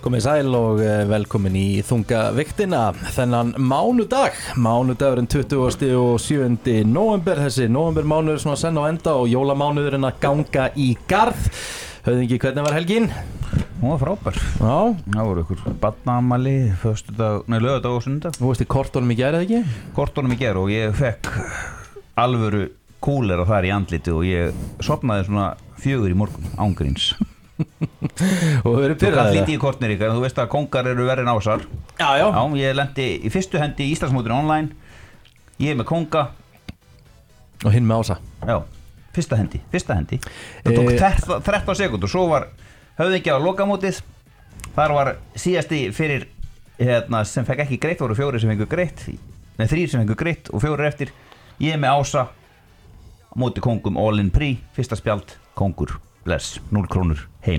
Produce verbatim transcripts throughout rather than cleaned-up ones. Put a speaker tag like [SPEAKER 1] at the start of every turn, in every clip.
[SPEAKER 1] Komið sæl og velkomin í þunga viktina þennan mánudag, mánudagurinn tuttugasta og sjöunda nóvember, þessi nóvembermánuður svona senn á enda og jólamánuðurinn að ganga í garð. Höfðingi, hvernig var helgin?
[SPEAKER 2] Hún var frábær.
[SPEAKER 1] Já.
[SPEAKER 2] Það voru ykkur barnaafmæli, föstudag, nei laugardag og sunnudag.
[SPEAKER 1] Þú veist í kortunum í gær eða ekki?
[SPEAKER 2] Kortunum í gær og ég fekk alvöru kúlera þar í andliti og ég sofnaði svona fjögur í morgun, ángríns.
[SPEAKER 1] Og þú verið
[SPEAKER 2] Þú
[SPEAKER 1] pyrraður
[SPEAKER 2] gætt lítið í kortnir ykkar, þú veist að kóngar eru verið en ásar.
[SPEAKER 1] Já, já.
[SPEAKER 2] Já, ég lendi í fyrstu hendi í Íslandsmótinu online. Ég er með kónga.
[SPEAKER 1] Og hinn með ása.
[SPEAKER 2] Já, fyrsta hendi, fyrsta hendi. Það tók
[SPEAKER 1] Eh,
[SPEAKER 2] þrettán sekúndur, svo var höfðingi á lokamótið. Þar var síðasti fyrir hérna, sem fekk ekki greitt, voru fjórir sem fengu greitt. Nei, þrír sem fengu greitt og fjórir eftir. Ég er með ása móti kóngum all in pre, fyrsta spjald, kóngur, bless, núll krónur, heim.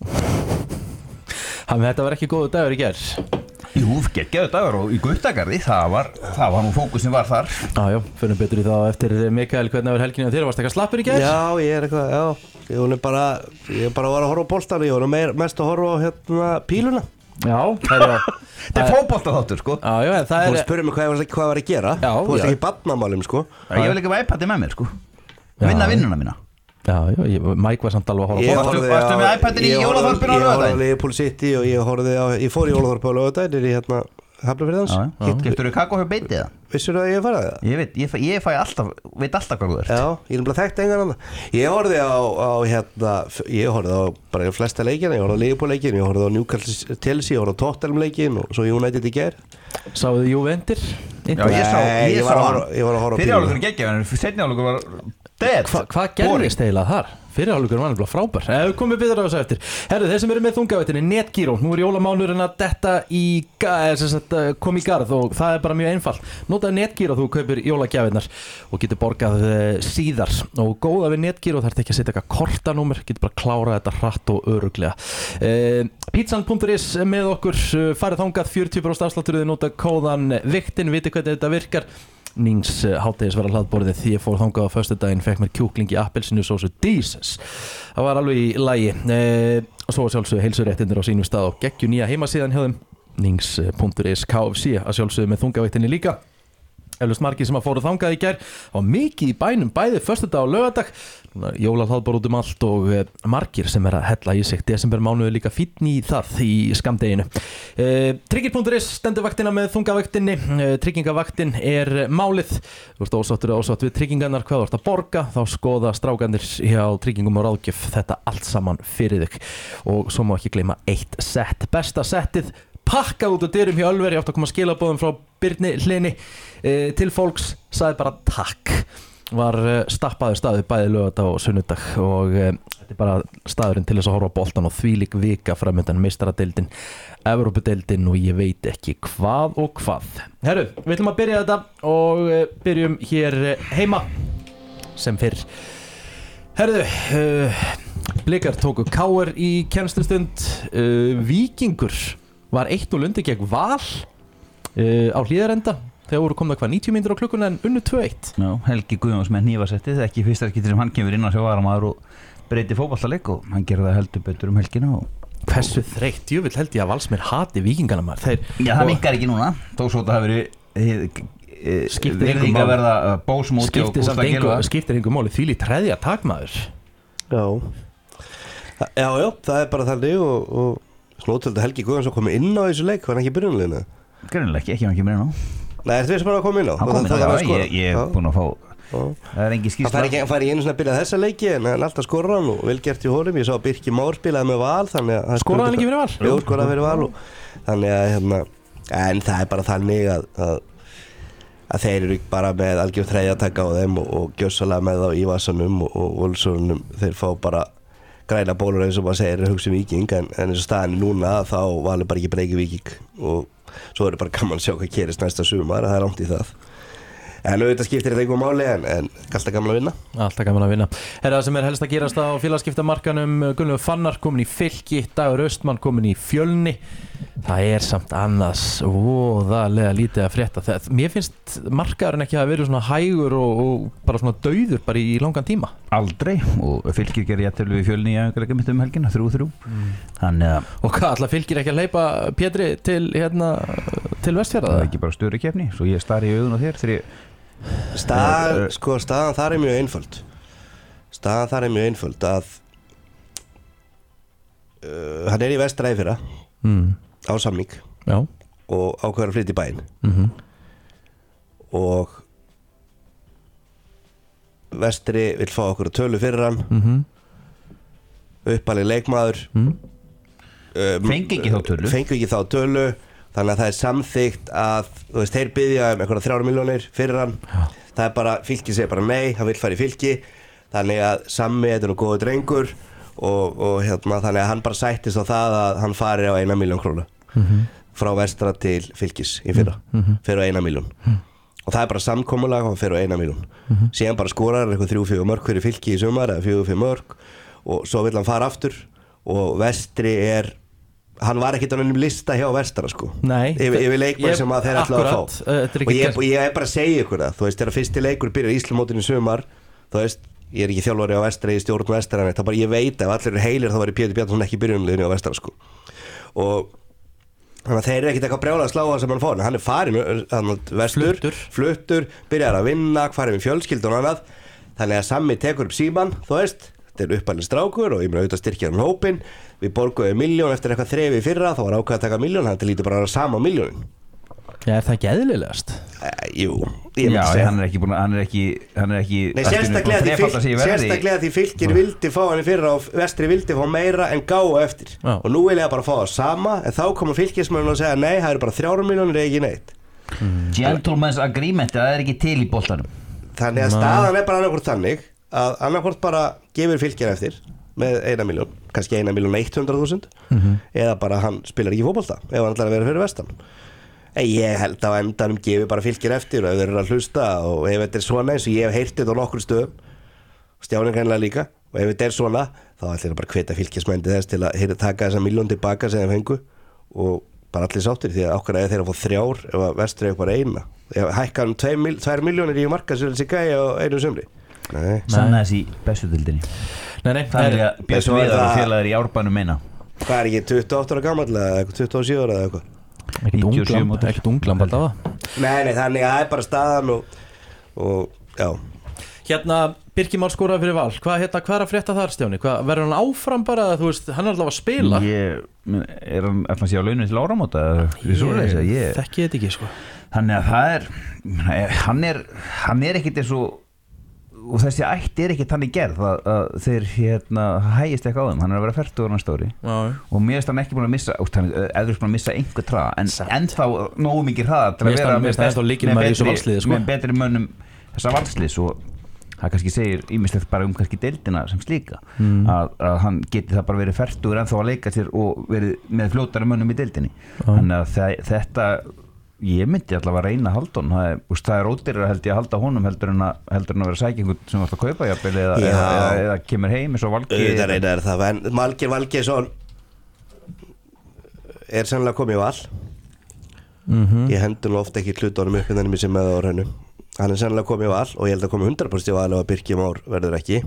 [SPEAKER 1] Þannig þetta var ekki góðu dagur í gær.
[SPEAKER 2] Jú, geggjaður dagur og í Guttagarði, það var, það var nú fókusin var þar.
[SPEAKER 1] Já, já, fyrir betur í það eftir Mikael, hvernig var helgin á þér? Varst eitthvað slappur í gær?
[SPEAKER 3] Já, ég er eitthvað, já Ég var bara, ég bara var að horfa á boltan Ég var meir, mest að horfa á hérna píluna
[SPEAKER 1] Já, það er
[SPEAKER 2] Þetta er fótboltaþáttur, sko.
[SPEAKER 1] Já, já, það
[SPEAKER 3] Þú
[SPEAKER 1] er
[SPEAKER 3] spurði mig hvað ég var, hvað ég var að gera
[SPEAKER 1] Já,
[SPEAKER 3] Þú veist
[SPEAKER 1] já.
[SPEAKER 3] ekki barnamálum, sko
[SPEAKER 2] Ég vil ekki með iPadi með mér, sko. Vinna vinnuna mína.
[SPEAKER 1] Já, já, ég, Mike var samt alveg að
[SPEAKER 3] Ég
[SPEAKER 1] horfa á
[SPEAKER 2] Varstu-
[SPEAKER 3] horfði
[SPEAKER 2] varstu
[SPEAKER 3] á-
[SPEAKER 2] með iPadinn í
[SPEAKER 3] ég horfði-
[SPEAKER 2] jólaþorpinu á
[SPEAKER 3] Ég horfði á
[SPEAKER 2] laugardaginn?
[SPEAKER 3] Liverpool City og ég horfði á Ég fór í jólaþorpinu á laugardaginn í hérna Hafnarfirðans
[SPEAKER 2] Já, já. Keyptirðu kakó hjá Beiti eða?
[SPEAKER 3] Vissur að ég farið það?
[SPEAKER 2] Ég veit, ég fæ, ég fæ alltaf, veit alltaf hvað þú ert.
[SPEAKER 3] Já, ég er bara þekkt engan annan Ég horfði á, á hérna Ég horfði á bara í flesta leikina Ég horfði á Liverpool leikin, ég horfði á Newcastle Chelsea Ég horfði á Tottenham leikin og svo United í gær
[SPEAKER 1] Sáðu þið Juventus?
[SPEAKER 2] Já, ég sá,
[SPEAKER 3] Nei,
[SPEAKER 2] ég
[SPEAKER 3] ég
[SPEAKER 2] sá
[SPEAKER 3] var að
[SPEAKER 2] hann.
[SPEAKER 3] horfa- ég var að horfa á
[SPEAKER 2] Fyrir
[SPEAKER 3] píluna.
[SPEAKER 2] álugur geggja, en setni álugur var dead.
[SPEAKER 1] Hva, hvað gerðist eiginlega þar? Fyrirhálfleikur var nefnilega frábær. Ef við komum betur á þessu eftir. Herru, þeir sem eru með þungavættinni, Netgyro. Nú er jólamánuðurinn að detta í ga- sem sagt, eh, kom í garð og það er bara mjög einfalt. Notaðu Netgyro þú kaupir jólagjafirnar og getur borgað eh, síðar. Og góða við Netgyro þarf ekki að setja eitthvað kortanúmer, getur bara klárað þetta hratt og öruglega. Eh, Pizzan punktur is með okkur, eh, farið þangað fjörutíu prósent afsláttur þið nota kóðan viktin, viti hvernig þetta virkar. Nings háttegis var að hlaðborðið því ég fór þangað á föstudaginn, fekk mér kjúkling í appelsinu sósu Jesus. Það var alveg í lagi. E, og svo sjálfsögðu heilsuréttindir á sínum stað og geggju nýja heimasíðan hjá þeim nings punktur is K F C að sjálfsögðu með þungavættinni líka. Eflaust margir sem að fóru þangað í gær og mikið í bænum bæði föstudag og laugardag. Jólahlaðborð út um allt og e, margir sem er að hella í sig. Desembermánuð er líka fínn í það í skammdeginu. E, Tryggir punktur is stendur vaktina með þungavaktinni. E, Tryggingavaktin er málið. Þú ert ósáttur og ósátt við tryggingarnar, hvað þú ert að borga, þá skoða strákanir hjá Tryggingum og ráðgjöf þetta allt saman fyrir þig. Og svo má ekki gleyma eitt sett, besta settið pakkað út á dyrum hjá Ölveri. Ég átti að koma skilabóðum frá Birni Hlini e, til fólks, sagði bara takk. Var e, stappaður staðið bæði laugardag og sunnudag og e, þetta er bara staðurinn til þess að horfa á boltan og þvílík vika framöndan, meistaradeildin, Evrópudeildin og ég veit ekki hvað og hvað. Herru, við ætlum að byrja þetta og e, byrjum hér e, heima sem fyrr. Herru, e, Blikar tóku K R í kennslustund, e, Víkingur var eitt og lundi gegn Val uh, á Hlíðarenda þegar voru komna hvað níutíu mínútur á klukkuna en unnu tvö eitt.
[SPEAKER 2] Já, Helgi Guðjóns með hnífasettið, ekki fyrsta skipti sem hann kemur inn á sjá varamaður og breyti fótboltaleik og hann gerði það heldur betur um helgina og
[SPEAKER 1] Hversu þreytt, ég vil held ég að Valsmenn hati Víkingana maður. Þeir,
[SPEAKER 2] Já, það minkar ekki núna, þó svo þetta hafi verið
[SPEAKER 1] Skiptir engu
[SPEAKER 2] virðing
[SPEAKER 1] máli.
[SPEAKER 2] að verða bósmóti og
[SPEAKER 1] skiptir samt
[SPEAKER 2] Gústa
[SPEAKER 1] engu,
[SPEAKER 2] Gylfa.
[SPEAKER 1] skiptir engu máli því lít treðja takmaður.
[SPEAKER 3] Já Já, já, það er bara þannig og, og snótöldu Helgi Guðjónsson komið inn á þessu leik, var hann ekki byrjunlegina?
[SPEAKER 2] Greinilega ekki, ekki hann kemur inn á.
[SPEAKER 3] Nei, ertu við sem hann að koma inn á?
[SPEAKER 2] Hann kom inn á,
[SPEAKER 3] Það- það er að
[SPEAKER 2] já,
[SPEAKER 3] skora.
[SPEAKER 2] ég ég er
[SPEAKER 3] Já.
[SPEAKER 2] búinn að fá,
[SPEAKER 3] Já.
[SPEAKER 2] það er engi
[SPEAKER 3] Það
[SPEAKER 2] skýrsla.
[SPEAKER 3] fær ekki, fær ekki einu svona að byrja þessa leiki en hann alltaf skorra hann og vel gert í honum. Ég sá að Birkir Már spilaði með Val þannig að
[SPEAKER 1] Skoraði hann ekki fyrir Val?
[SPEAKER 3] Jú, skoraði fyrir Val og, þannig að hérna, en það er bara þannig að, að, að þeir eru bara með algjör þreyjataka á þeim og, og gjössalega með þá í vasanum og, og Olssonum, þeir fá bara græna bólur eins og maður segir að hugsa um Víking en, en eins og staðan er núna þá valur bara ekki breyki Víking og svo er bara gaman að sjá hvað gerist næsta sumar, það er langt í það. En auðvitað skiptir þetta einhver máli en, en alltaf gaman að vinna.
[SPEAKER 1] Alltaf gaman að vinna. Er það sem er helst að gerast á félagaskiptamarkanum? Gunnlaugur Fannar komin í Fylki, Dagur Austmann komin í Fjölni. Það er samt annars voðalega lítið að frétta. Það, mér finnst markaðurinn ekki að vera svona hægur og, og bara svona dauður bara í langan tíma.
[SPEAKER 2] Aldrei, og Fylkir gerir jafntefli við Fjölni í einhverja mitt um helgina, þrjú þrjú. Mm. Þannig að...
[SPEAKER 1] Og hvað, alltaf Fylkir ekki að hleypa Pétri til, hérna, til Vestfjarða?
[SPEAKER 2] Það er ekki bara störu keppni, svo ég stari í augun á þér þegar ég...
[SPEAKER 3] Stað, sko, staðan þar er mjög einföld. Staðan þar er mjög einföld að uh, hann er í Vestræði fyrra mm. á samning. Já. Og ákveður að flytja í bæinn. Mm-hmm. Og Vestri vill fá okkur að tölu fyrir hann. Mm-hmm. Uppalinn leikmaður. Mm. Um,
[SPEAKER 2] fengi ekki þá tölu.
[SPEAKER 3] Fengi ekki þá tölu. Þannig að það er samþykkt að þú veist, þeir biðja um einhverja þrjár milljónir fyrir hann. Já. Það er bara, Fylki segir bara nei, hann vill fara í Fylki. Þannig að Sammi er nú góður drengur og, og hérna, þannig að hann bara sættist á það að hann fari á eina milljón króna mm-hmm. frá Vestra til Fylkis í fyrra, mm-hmm. fyrir á eina milljón mm-hmm. og það er bara samkomulag og hann fyrir á eina milljón mm-hmm. síðan bara skorar eitthvað þrjú fjögur mörk fyrir Fylki í sumar eða fjögur fimm mörk og svo vill hann fara aftur og Vestri er hann var ekkert á nefnum lista hjá Vestra sko.
[SPEAKER 1] Nei,
[SPEAKER 3] yfir, yfir leikmenn sem að þeir ætlaðu að fá
[SPEAKER 1] uh,
[SPEAKER 3] og ég, og ég er bara að segja ykkur það þú veist, þegar fyrsti leikur byrjar í Íslamótinu í sumar þú veist, ég er ekki þjálfari á Vestra í stjórn Vestra, en það bara ég veit ef allir eru heilir þá var Pétur Bjarnason ekki í byrjunarliðinu á Vestra sko. Og þannig að þeir eru ekkert eitthvað brjála að slá það sem hann fór, en hann er farin hann vestur, fluttur, fluttur byrjar að vinna, farin við fjölskyldu og annað þannig að Sammi tekur upp síman þú veist, þetta er uppalinn strákur og ég meina auðvitað styrkja hann hópin við borguðum milljón eftir eitthvað þrefi fyrra þá var ákveð að taka milljón, hann til lítið bara að sama milljónin.
[SPEAKER 1] Já, er það ekki eðlilegast?
[SPEAKER 3] Uh, jú, ég
[SPEAKER 2] Já, hann er ekki búin hann er ekki hann er ekki
[SPEAKER 3] Nei, sérstaklega því, fyl, sérstaklega því Fylkir vildi fá hann fyrra og Vestri vildi fá meira en gáu eftir Já. Og nú vil ég bara fá það sama en þá koma Fylkismönnum og segja nei, það eru bara þrjár milljónir eða ekki neitt
[SPEAKER 2] mm. Gentleman's agreement, það er ekki til í boltanum
[SPEAKER 3] Þannig að staðan er bara annarkvort þannig að annarkvort bara gefur Fylkir eftir með eina milljón, kannski eina milljón eitt hundrað þúsund mm-hmm. eða bara hann spilar ekki fótbolta ef hann ætlar að vera fyrir vestan en ég held að á endanum gefur bara Fylkir eftir og ef þeir eru að hlusta og ef þetta er svona eins og ég hef heyrt þetta á nokkur stöðum Stjáni greinlega líka og ef þetta er svona þá ætlir það bara að hvetja Fylkismenn þess til að taka þessa milljón tilbaka sem þeir fengu og bara allir sáttir því að okkar eða þeir að fá þrjár ef að Vestri er bara eina ef hækkar um tvær milljónir í markaðsverðis í gæi á einu sumri
[SPEAKER 2] Sanna þessi í bestu dildinni
[SPEAKER 1] Nei, nei,
[SPEAKER 2] það er að Björn Viðar og félagar í Árbænum meina
[SPEAKER 3] Hvað er ekki tuttugu og átta ára gamall eða tuttugu og sjö ára eða eitthvað
[SPEAKER 1] Ekkert unglamb alltaf
[SPEAKER 3] Nei, nei, þannig að það er bara staðan og, og já
[SPEAKER 1] Hérna, Birkir Már skoraði fyrir Val Hvað hérna, hvað er að frétta þar, Stjáni? Hvað, verður hann áfram bara, þú veist, hann er alltaf að spila
[SPEAKER 2] Ég, er hann eftir að sé á launum til áramóta
[SPEAKER 1] Ég, ég þekki þetta ekki, sko
[SPEAKER 2] Þannig að það er hann er, hann er ekkert eins og og þessi ætti er ekki þannig gerð að, að þeir hérna hægist ekki á þeim hann er að vera fertugur næsta ári Já. Og mér finnst hann ekki búin að missa eða búin að missa einhver traða en ennþá nógu mikið hraða til að vera með, með, með, betri, sko. með betri mönnum þessa valsliðs og það kannski segir ýmislegt bara um kannski deildina sem slíka mm. að, að hann geti það bara verið fertugur ennþá að leika sér og verið með fljótari mönnum í deildinni þannig að það, þetta ég myndi allavega að reyna að halda hún það er, það er ódýrara held ég að halda honum heldur en að, heldur en að vera að sækja einhvern sem vart að kaupa jafnvel eða, eða, eða, eða kemur heim eins og Valgi
[SPEAKER 3] það er það, en Valgi Valgeson er sennilega komið í Val mm-hmm. ég hendur nú ofta ekki hlutunum upp en þannig sem með á hreinu hann er sennilega komið í Val og ég held að komið hundrað prósent í Val og að Birkir Már verður ekki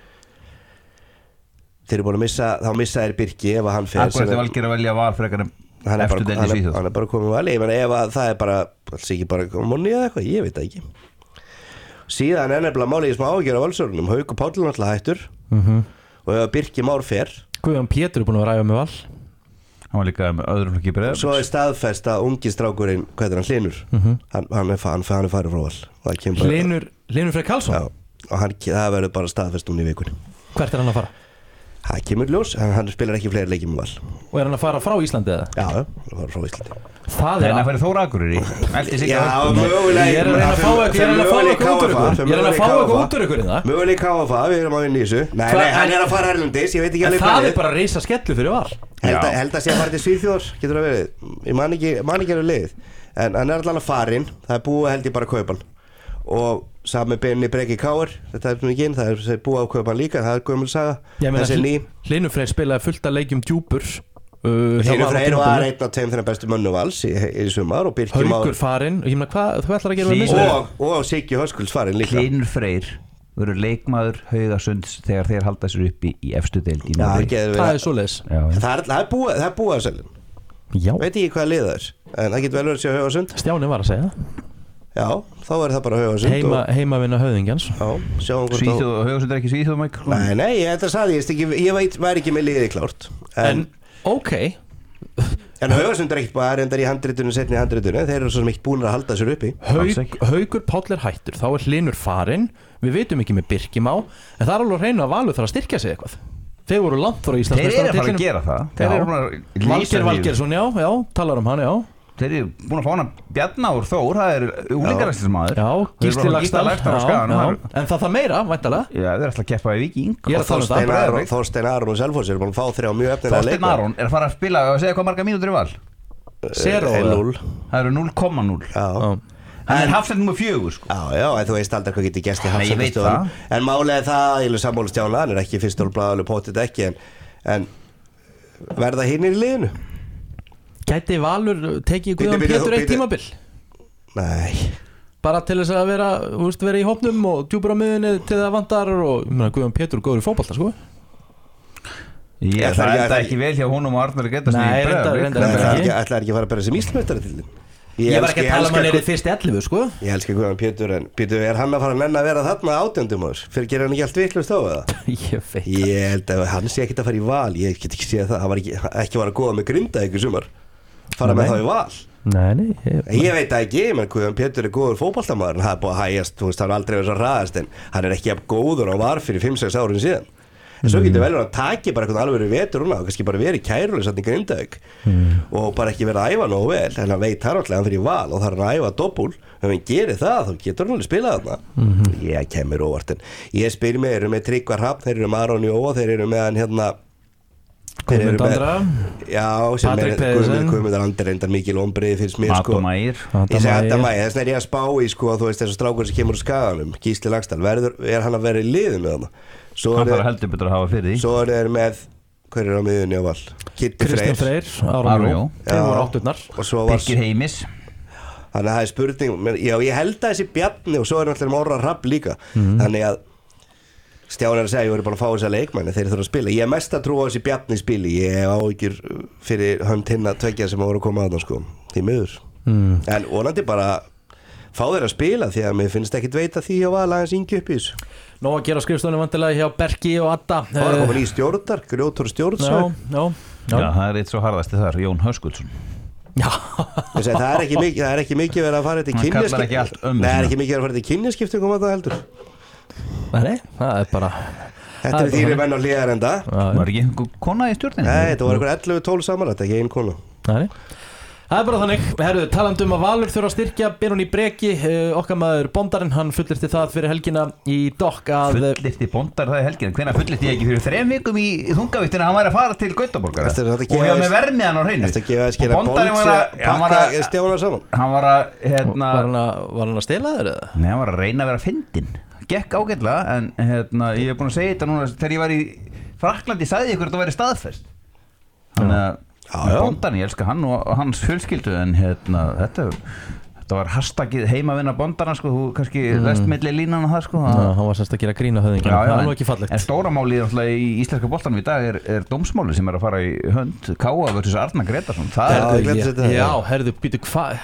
[SPEAKER 3] þeir eru búin að missa þá missa þeir Birki ef að hann fer
[SPEAKER 2] Akkurat er Valgir að velja Val frekar en
[SPEAKER 3] hann er bara, hann er, hann er bara komið val ég menn ef að það er bara alls ekki bara monni eða eitthvað, ég veit það ekki síðan er nefnilega málið sem ágjör á Valsörunum, Haukur Páll náttúrulega hættur mm-hmm. og ef Birkir Már fer
[SPEAKER 1] Guðjón Pétur er búin að ræða með Val
[SPEAKER 2] hann var líka með öðrum flokki Breiðabliks
[SPEAKER 3] svo er staðfest að ungi strákurinn hvað er hann, Hlynur mm-hmm. hann, hann er, hann, hann er farið frá Val
[SPEAKER 1] Hlynur, Hlynur Freyr Karlsson
[SPEAKER 3] já, og hann, það verður bara staðfest núna í vikunni
[SPEAKER 1] hvert er hann að fara?
[SPEAKER 3] Það kemur ljós, en hann spilar ekki fleiri leikir með Val
[SPEAKER 1] Og er hann að fara frá Íslandi eða?
[SPEAKER 3] Já, hann er að fara frá Íslandi
[SPEAKER 1] Það er
[SPEAKER 2] að fara Þóra Akureyri
[SPEAKER 3] Já, mögulega
[SPEAKER 1] Ég er að reyna að fá eitthvað Ég er að fá eitthvað út úr ykkur
[SPEAKER 3] Mögulega í K F A, við erum að vinna í þessu Nei, nei, hann er að fara erlendis, ég veit ekki alveg
[SPEAKER 1] hvað Það er bara að reysa skellu fyrir Val
[SPEAKER 3] Held að sé að fara til Svíþjóðar, getur það verið Ég man ekki alveg leið En hann er allan að farin, það er búið held ég bara að kaupa hann og sami Benni Breki Káur þetta er mikið inn, það er búið að kaupa hann líka það er gömul saga, þessi ný
[SPEAKER 1] Hlynur Freyr spilaði fullt að leikjum djúpur uh,
[SPEAKER 3] Hlynur Freyr var einn af tveim þeirra bestu mönnum Vals í, í sumar og Birkir Már
[SPEAKER 1] Haukur farinn, ég meina hvað þú ætlar að gera með
[SPEAKER 3] og, og Siggi Höskulds farinn líka
[SPEAKER 2] Hlynur Freyr verður leikmaður Haugasunds þegar þeir halda sér upp í, í efstu deild í Noregi.
[SPEAKER 1] Já, það er svoleiðis.
[SPEAKER 3] Það er, það er búið, það er búið að selja.
[SPEAKER 1] Já.
[SPEAKER 3] Veit ekki hvað liða er, en það getur vel verið að sjá Haugasund.
[SPEAKER 1] Stjáni var að segja það.
[SPEAKER 3] Já, þá er það bara Haugasund.
[SPEAKER 1] Heima, og... Heimavinna höfðingjans.
[SPEAKER 3] Já, sjáum hvort
[SPEAKER 2] Svíþjóð, á... Haugasund er ekki Svíþjóð, Mike?
[SPEAKER 3] Nei, nei, ég þetta sagði ég, ekki, ég veit, væri ekki með liðið klárt.
[SPEAKER 1] En, en ok.
[SPEAKER 3] En Haugasund er ekkert bara endar í handritunum, setni í handritunum, þeir eru svo sem ekki búin að halda sér uppi.
[SPEAKER 1] Haug, Haukur Páll er hættur, þá er Hlynur farinn, við vitum ekki með Birkir Má, en það er alveg hreinu að Valur þarf að styrkja sig eitthvað. Þeir voru langt frá Íslandsmeistaratitlinum.
[SPEAKER 2] Þeir eru að fara að gera það. Þeir eru búin að
[SPEAKER 1] Valgeir Valgeirsson, já, já, talar um hann, já.
[SPEAKER 2] Þeir eru búin að fá hana Bjarna úr Þór, það er úlingaræstismadur.
[SPEAKER 1] Já, Gísli Laxdal, en það það meira, væntalega.
[SPEAKER 2] Já, þeir ætla að keppa í Víking.
[SPEAKER 3] Og Þorsteinn Aron og Selfoss eru búin að fá þrjá mjög efnilega leikmenn.
[SPEAKER 2] Þorsteinn Aron er að fara að spila og segja hvað marga mínútur í Val.
[SPEAKER 3] Núll.
[SPEAKER 2] Það eru núll komma núll.
[SPEAKER 3] Já.
[SPEAKER 2] Það er hafsend nummer fjögur sko.
[SPEAKER 3] Já, já, en þú veist aldrei hvað getur gæst í hafsendastöðunum. En málega er það, ég vil sammála Stjána, hann er ekki fyrst og blæðalega potið ekki, en, en verða hinnir í liðinu?
[SPEAKER 1] Gæti Valur tekið Guðjón Pétur eitt tímabil?
[SPEAKER 3] Nei.
[SPEAKER 1] Bara til þess að vera, þú veist, vera í hópnum og djúpur á miðunni til það vantar og, ég meina, Guðjón Pétur góður í fótbolta, sko.
[SPEAKER 2] Ég, það er ekki vel hjá honum og Arnar Gretarsson í Breiðablik.
[SPEAKER 3] Nei, það ætlaði ekki að fara að bera sem Íslandsmeistari til þín.
[SPEAKER 1] Ég, ég var ekki að tala um hann er í fyrst ellefu, sko.
[SPEAKER 3] Ég elska Guðjón Pétur, en Pétur, er hann að fara að nenna að vera þarna átjöndum árs? Fyrir gerir hann ekki allt vitlust á það?
[SPEAKER 1] Ég veit það.
[SPEAKER 3] Ég held að hann sé ekkert að fara í Val, ég get ekki séð það, hann var ekki, ekki var að góða með Grinda ykkur sumar. Fara nei. Með þá í Val.
[SPEAKER 1] Nei, nei. Ég,
[SPEAKER 3] ég veit það ekki, menn Guðjón Pétur er góður fótboltamaður, hann hafði búið að hægjast, þú veist, hann aldrei verið svo hraðast, en hann er ekki jafn góður og var fyrir fimm sex árin síðan. En svo getur vel verið að taki bara eitthvað alveg vetur og kannski bara verið kærulega satt í Grindavík mm. og bara ekki verið að æfa nógu vel en hann veit hann alltaf hann fyrir í Val og þarf hann að æfa doppul ef hann gerir það þá getur hann alveg spilað þarna mm-hmm. Ég kemur óvart en ég spyr mig, þeir eru með Tryggvar Hrafn, þeir eru með Aron Jóa, þeir eru með hann hérna
[SPEAKER 1] Guðmund Andra
[SPEAKER 3] Já, sem er Guðmund Andra reyndar mikil ombriði finnst mér sko
[SPEAKER 2] Mægir
[SPEAKER 3] Ég segi Adam Mægir, þess vegna er ég að spá í sko þú veist þessu strákur sem kemur úr Skaganum Gísli Laxdal, verður, er hann að vera í liðinu þarna Svo
[SPEAKER 2] hann þarf heldur betur að hafa fyrir því
[SPEAKER 3] Svo er þeir með hver er á miðunni á Val Kitty
[SPEAKER 1] Kristinn
[SPEAKER 3] Freyr,
[SPEAKER 1] Freyr Aron Jó þeir voru átturnar
[SPEAKER 2] Birkir Heimis
[SPEAKER 3] þannig að það er spurning já ég held að þessi Bjarni og svo er náttúrulega Orra Rapp líka mm. þannig að Stjáni er að segja ég voru bara að fá þessa leikmenni þeir þurfa að spila ég er mest að trúa á þessi Bjarni spili ég á ekki fyrir hönd hinn að tveggja sem voru að koma að það sko því miður mm. en vonandi bara fá þeir að spila því að mér finnst ekkit veita því að Val aðeins yngi upp í þessu
[SPEAKER 1] Nó að gera skrifstofunni vantilega hjá Berki og Adda
[SPEAKER 3] Það var að koma í stjórnar, grjótur stjórn
[SPEAKER 1] Já, já,
[SPEAKER 2] já Já, það er eitt svo harðasti þar, Jón Höskuldsson
[SPEAKER 1] Já
[SPEAKER 3] segi, Það er ekki mikið, það er ekki mikið verið að fara til kynjaskiptum Nei, það er ekki mikið verið að fara til kynjaskiptum koma það heldur
[SPEAKER 1] Nei, það er bara
[SPEAKER 3] Þetta er þýri menn á hlýðarenda
[SPEAKER 2] Var ekki einhver kona í stjórninni?
[SPEAKER 3] Nei, þetta var einhver ellefu tólf saman, þetta er ekki ein kona
[SPEAKER 1] Nei Það er bara þannig, herru, talandi um að Valur þurfa að styrkja Benóni Breki, uh, okkar maður Bondarinn, hann fullirti það fyrir helgina í dokk að...
[SPEAKER 2] Fullirti Bondar það í helgina, hvenær fullirti ég ekki fyrir þrem vikum í þungavíktina að hann væri að fara til Gautaborgar og ég var með vermiðan á hreinu
[SPEAKER 3] og Bondarinn var að... Hann var að stjána saman
[SPEAKER 2] Hann var að, hérna...
[SPEAKER 1] Var hann að, var hann að stela þér eða?
[SPEAKER 2] Nei, hann var að reyna að vera fyndinn, gekk ágætlega en hérna, ég hef búin að segja þetta núna þegar ég var í Frakklandi sagði ykkur að það væri staðfest Þannig að Bondan, ég elska hann og hans fjölskyldu en hérna, þetta, þetta var hashtagið heimavinna Bondana sko, þú kannski mm. lest milli línan og það sko
[SPEAKER 1] Já, hann var sérst að gera grína höfðingin, það er nú ekki fallegt
[SPEAKER 2] En stóra málið í íslenska boltanum í dag er, er dómsmáli sem er að fara í hönd Káa versus Arnar Gretarsson Það
[SPEAKER 3] Já,
[SPEAKER 2] er,
[SPEAKER 3] ég,
[SPEAKER 1] já herðu, býtu, hvað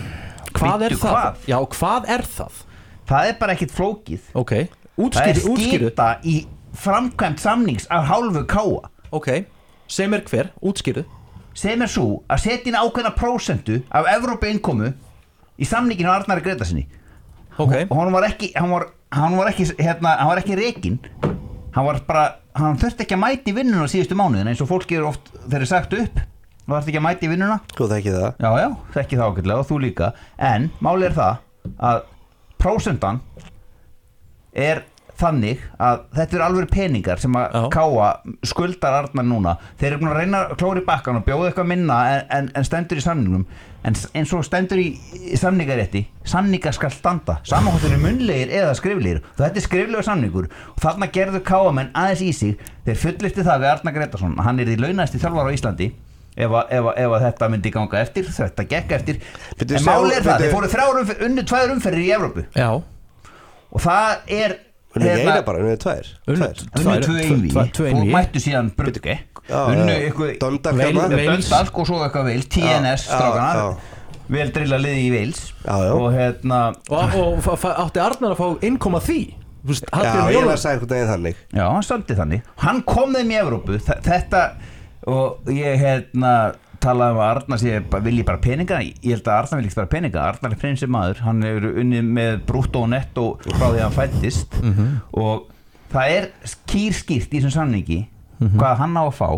[SPEAKER 1] Hvað er það? Hvað? Já, hvað er það?
[SPEAKER 2] Það er bara ekkit flókið
[SPEAKER 1] Ok, útskýrðu, útskýrðu
[SPEAKER 2] Það er skipa í framkvæmt samnings af hálfu Káa
[SPEAKER 1] Ok, sem er hver, útskýrðu
[SPEAKER 2] sem er svo að setja inn ákveðna prósentu af Evrópu innkomu í samninginu á Arnari Gretarssoni
[SPEAKER 1] okay.
[SPEAKER 2] og hann var ekki hann var, hann var ekki hérna, hann var ekki rekinn hann var bara, hann þurfti ekki að mæti vinnuna á síðustu mánuðin eins og fólk er oft þeir eru sagt upp, þú þarft ekki að mæti vinnuna
[SPEAKER 3] Þú þekki það
[SPEAKER 2] Já, já, þekki það ágætlega og þú líka en málið er það að prósentan er þannig að þetta er alveg peningar sem að
[SPEAKER 1] Já.
[SPEAKER 2] Káa skuldar Arnar núna. Þeir eru búin að reyna að klóra í bakkan og bjóða eitthvað minna en, en, en stendur í samningnum, en eins og stendur í, í samningarétti, samningar skal standa sama hvort þeir eru munnlegir eða skriflegir. Þetta er skriflegur samningur og þarna gerðu Káamenn aðeins í sig. Þeir fullyrtu það við Arnar Grétarsson að hann er í launæsti þjálfari á Íslandi ef að, ef, að, ef að þetta myndi ganga eftir, þetta gekk eftir.
[SPEAKER 3] Byrju,
[SPEAKER 2] en málið er
[SPEAKER 3] byrju.
[SPEAKER 2] það, þeir fóru þrjár umferð, unnu tvær umferðir í Evrópu
[SPEAKER 1] Já.
[SPEAKER 2] og það er
[SPEAKER 3] Unnu eina bara, unnu tvær
[SPEAKER 1] Unnu-
[SPEAKER 3] Tvær
[SPEAKER 2] unnu tvö einví
[SPEAKER 1] tvö- tvö einvígi.
[SPEAKER 2] og mættu síðan Brugge
[SPEAKER 3] Já,
[SPEAKER 2] unnu
[SPEAKER 3] já.
[SPEAKER 2] eitthvað
[SPEAKER 3] Dundalk
[SPEAKER 1] Veil-
[SPEAKER 3] hérna.
[SPEAKER 1] Veil-
[SPEAKER 2] Dundalk og svo eitthvað Veil, T N S
[SPEAKER 3] Já,
[SPEAKER 2] strákanar,
[SPEAKER 3] já,
[SPEAKER 2] vel drilla liði í Veils
[SPEAKER 3] Já, já.
[SPEAKER 2] og hérna
[SPEAKER 1] Og, og fa- fa- átti Arnar að fá innkoma því Þú veist,
[SPEAKER 3] Já,
[SPEAKER 1] Hallgrímur
[SPEAKER 3] ég
[SPEAKER 1] Jónas-
[SPEAKER 3] var að segja eitthvað neginn þannig
[SPEAKER 2] já, hann standi þannig, hann kom þeim í Evrópu þe- þetta og ég hérna talaði um að Arnar sé, bara- vilji bara peninga, ég held að Arnar vilji ekki bara peninga. Arnar er prinsip maður, hann hefur unnið með brúttó og nettó frá því að hann fættist og það er kýrskýrt í þessum samningi hvað hann á að fá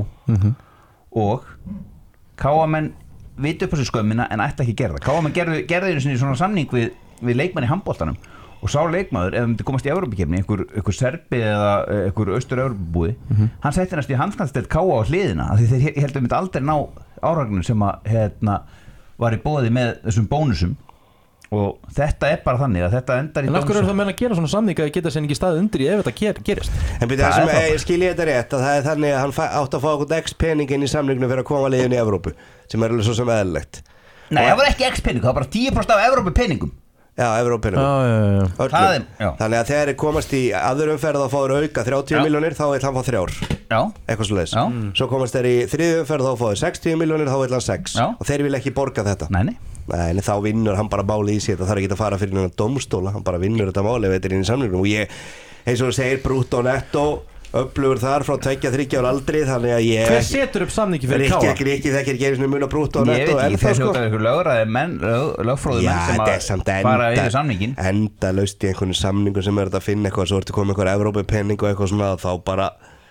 [SPEAKER 2] og Káamenn viti upp á sig skömmina en ætla ekki að gera það. Káamenn gerðu, gerðu einu sinni svona samning við, við leikmann í handboltanum og sá leikmaður, ef hann myndi komast í Evrópukefni, einhver, einhver serbi eða einhver austur-Evrópubúi, hann setti næst í handknallsdeild Káa á hliðina af því þeir he- heldur myndi aldrei ná áragnum sem að hérna, var í boði með þessum bónusum og þetta er bara þannig að þetta endar í
[SPEAKER 1] En af hverju
[SPEAKER 2] dómsal-
[SPEAKER 1] eru það menn að gera svona samning að geta sér ekki staðið undir í ef þetta ger, gerist?
[SPEAKER 3] En byrja
[SPEAKER 2] Það
[SPEAKER 3] það sem
[SPEAKER 2] er það.
[SPEAKER 3] ég skil ég þetta rétt að það er þannig að hann fæ- átti að fá okkur X pening inn í samningnum fyrir að koma liðin í Evrópu sem er alveg svo sem eðlilegt
[SPEAKER 2] Nei, það var ekki X-penning, það var bara tíu prósent af Evrópu penningum.
[SPEAKER 3] Já, Evrópu
[SPEAKER 1] Já, já, já, já.
[SPEAKER 2] Það er- já.
[SPEAKER 3] Þannig að þegar þeir komast í aður umferð og fáður auka þrjátíu
[SPEAKER 2] Já.
[SPEAKER 3] miljónir þá vil hann fá þrjár
[SPEAKER 2] Já,
[SPEAKER 3] eitthvað svo leis
[SPEAKER 2] Já.
[SPEAKER 3] Svo komast þeir í þriðju umferð þá fáður sextíu miljónir þá vil hann sex
[SPEAKER 2] Já.
[SPEAKER 3] og þeir vil ekki borga þetta
[SPEAKER 2] nei, nei.
[SPEAKER 3] Nei, en þá vinnur hann bara máli í sér það þarf ekki að fara fyrir einhvern dómstóla hann bara vinnur þetta máli ef þetta er inn í samningnum og ég, eins og þú segir, brútt og nettó upplugur þar frá tveggja þriggja ára aldri þannig að ég
[SPEAKER 1] Hver setur upp samningi fyrir
[SPEAKER 3] Rikki
[SPEAKER 1] Káa?
[SPEAKER 3] ekki Rikki þekkir ekki einu sinni mun á brútt og
[SPEAKER 2] Ég
[SPEAKER 3] nettó
[SPEAKER 2] veit
[SPEAKER 3] en
[SPEAKER 2] ekki,
[SPEAKER 3] það
[SPEAKER 2] þeir
[SPEAKER 3] sko
[SPEAKER 2] hljótaði ykkur lögræði menn, lög, lögfróði
[SPEAKER 3] Já,
[SPEAKER 2] menn sem
[SPEAKER 3] þetta er samt
[SPEAKER 2] að fara
[SPEAKER 3] enda,
[SPEAKER 2] yfir samningin.
[SPEAKER 3] enda laust í einhvern samningu sem er þetta að finna eitthvað svo ertu komið einhver Evrópupenning og eitthvað svona þá bara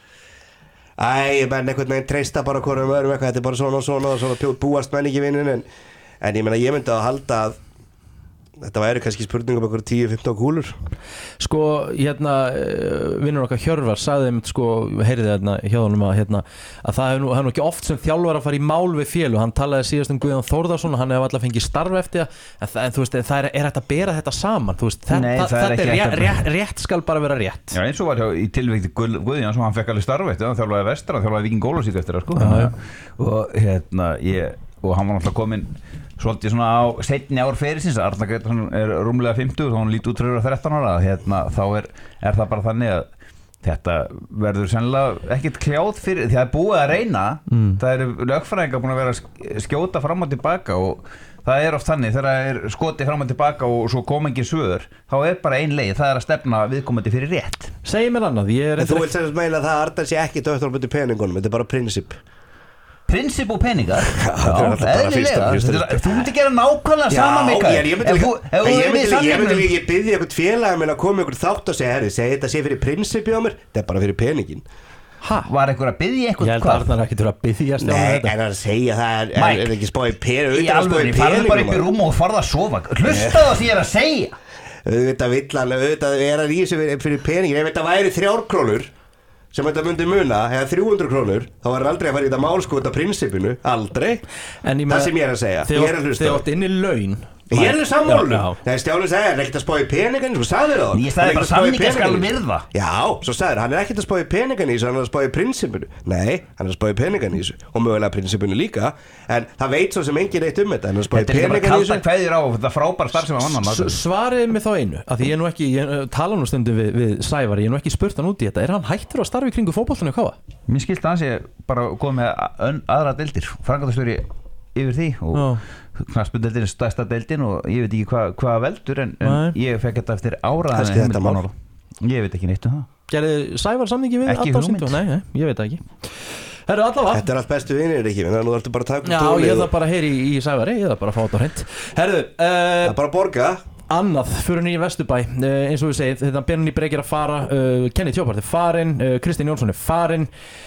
[SPEAKER 3] Æ, menn einhvern veginn treysta bara hverjum öðrum eitthvað, þetta er bara svona og svona og svona pjú- búast menn ekki vinnin en, en ég meina ég myndi að halda að þetta væri kannski spurning um einhver tíu fimmtán kúlur
[SPEAKER 1] Sko, hérna, uh, vinnur okkar Hjörvar sagði þeim, sko, heyrið hérna hjá honum að, hérna, að það hefur nú, hef nú ekki oft sem þjálfar að fara í mál við fél og hann talaði síðast um Guðjón Þórðarsson og hann hefur alltaf fengið starf eftir það en, það, en þú veist, það er, er hægt að bera þetta saman þú veist, það,
[SPEAKER 2] Nei,
[SPEAKER 1] það,
[SPEAKER 2] það er
[SPEAKER 1] þetta
[SPEAKER 2] ekki
[SPEAKER 1] er
[SPEAKER 2] hægt
[SPEAKER 1] rétt,
[SPEAKER 2] að-
[SPEAKER 1] rétt, rétt skal bara vera rétt
[SPEAKER 2] Já, eins og var hjá, í tilvíkti Guðjón sem hann fekk alveg starfið, hann þjálfaði vestra, hann þjálfaði Víking Ólafsvík eftir það, sko.
[SPEAKER 1] Já, já.
[SPEAKER 2] Og hérna, ég, og hann var náttúrulega kominn svolítið svona á seinni ár ferilsins, Arnar Grétarsson er rúmlega fimmtugur, þá hann lítið út fyrir þrettán ára, hérna, þá er, er það bara þannig að þetta verður sennilega ekkert kljáð fyrir, því að það er búið að reyna, mm. það eru lögfræðingar búin að vera að sk- skjóta fram og tilbaka og það er oft þannig, þegar það er skotið fram og tilbaka og svo kom ekki svör, þá er bara ein leið, það er að stefna viðkomandi fyrir rétt.
[SPEAKER 1] Segir mér annað, ég er
[SPEAKER 3] En þú vilt sem sagt meina að það Arnar sé ekki döttur á byrju peningunum, þetta er bara prinsip
[SPEAKER 2] Prinsip og peningar,
[SPEAKER 3] það er alltaf bara fyrst
[SPEAKER 2] eðlilega,
[SPEAKER 3] og fyrst.
[SPEAKER 2] Þetta er- þú myndi gera nákvæmlega sama
[SPEAKER 3] Já,
[SPEAKER 2] Mikael.
[SPEAKER 3] ég, ég myndi
[SPEAKER 2] Ef
[SPEAKER 3] líka
[SPEAKER 2] þú- ef þú
[SPEAKER 3] ég
[SPEAKER 2] yrðir í
[SPEAKER 3] myndi, ég myndi
[SPEAKER 2] samningnum-
[SPEAKER 3] líka ég byggði einhvern félag minn að koma ykkur þátt og segja herri, segi þetta sé fyrir prinsipi á mér þetta er bara fyrir peningin
[SPEAKER 1] Ha?
[SPEAKER 2] Var einhver að biðja
[SPEAKER 1] Ég
[SPEAKER 2] eitthvað
[SPEAKER 1] held að Arnar ekki þurfa að byggja stjána
[SPEAKER 3] Nei,
[SPEAKER 1] þetta
[SPEAKER 3] en að segja það er, er,
[SPEAKER 2] Mike,
[SPEAKER 3] er ekki spáði pening
[SPEAKER 2] Í alvöru, farðu bara upp í rúm og farðu að sofa. Hlustaðu á því ég er að segja.
[SPEAKER 3] auðvitað villan, auðvitað er að í þessu fyrir, fyrir peningin ef þetta væri þrjár krónur sem þetta myndi muna, eða þrjú hundruð krónur þá var aldrei að fara í þetta mál sko þetta prinsipinu aldrei,
[SPEAKER 1] En ég
[SPEAKER 3] það
[SPEAKER 1] meina-
[SPEAKER 3] sem ég er að segja
[SPEAKER 1] Þegar
[SPEAKER 3] ég er að hlusta
[SPEAKER 1] þegar átt inni laun
[SPEAKER 3] Ég er alveg sammála
[SPEAKER 1] Já, já.
[SPEAKER 3] Þegar Stjáni sagði hann er ekkert að spá í peningan Svo sagði það
[SPEAKER 2] Ég sagði bara samningar skal virða.
[SPEAKER 3] Já, svo sagði hann er ekkert að spá í peningan í þessu Hann er að spá í prinsipinu Nei, hann er að spá í peningan í þessu Og mögulega prinsipinu líka En það veit svo sem engin eitt um þetta Hann er að spá í
[SPEAKER 2] Þetta er ekki bara
[SPEAKER 3] peningan í
[SPEAKER 2] kalda
[SPEAKER 3] þessu
[SPEAKER 2] kveðjur á þetta frábæra starf sem að vannan
[SPEAKER 1] S- Svarið mig þá einu að því ég er nú ekki, ég eh, tala nú stundum við, við Sævar, ég er nú ekki spurt hann út í þetta er hann hættur að starfi kringu fótboltanum Káa?
[SPEAKER 2] Mér skilst að hans ég bara komið með ön- aðra deildir Frangatastjóri yfir því og knattspyrnudeildin er stærsta deildin og ég veit ekki hvað hva veldur en, en
[SPEAKER 1] Nei.
[SPEAKER 2] ég fekk þetta eftir ára
[SPEAKER 3] Kannski þetta mál.
[SPEAKER 2] Ég veit ekki neitt um það
[SPEAKER 1] Gerði Sævar samningi við
[SPEAKER 2] Ekki
[SPEAKER 1] Adolf
[SPEAKER 2] hugmynd.
[SPEAKER 1] Sindó? Nei, nei, ég veit það ekki Herru allavega
[SPEAKER 3] Þetta er allt bestu vinir ekki Þannig að nú ertu bara að taka
[SPEAKER 1] Já,
[SPEAKER 3] tólið
[SPEAKER 1] ég
[SPEAKER 3] og-
[SPEAKER 1] það bara heyri í, í Sævari, ég það bara að fá þetta á hreint Herru,
[SPEAKER 3] Það
[SPEAKER 1] uh,
[SPEAKER 3] er bara að borga
[SPEAKER 1] annað fyrir nýja Vesturbæ uh, eins og við segið, þetta Benny Breki er að fara uh, Kenny Tjópart er farinn, uh, Kristinn Jónsson er farinn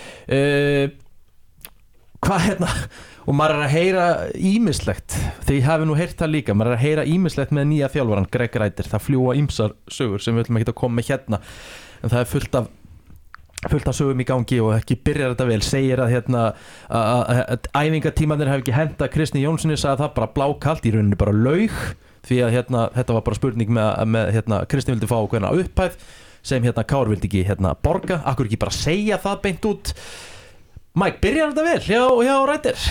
[SPEAKER 1] uh, hvað hérna og maður er að heyra ímislegt því ég hafi nú heyrt það líka, maður er að heyra ímislegt með nýja þjálfaran Greg Ræder, það fljúa ímsar sögur sem við ætlum ekki að koma með hérna en það er fullt af fullt af sögum í gangi og ekki byrjar þetta vel, segir að hérna að æfingatímanir hef ekki henta Kristni Jónssoni, sagði það bara blákalt í rauninni bara laug, því að hérna þetta var bara spurning með, með hérna Kristni vildi fá hverna upphæð sem hérna Káur vildi ekki hérna borga, akkur ekki bara segja það beint út. Mike, byrjar þetta vel hjá, hjá Rættir?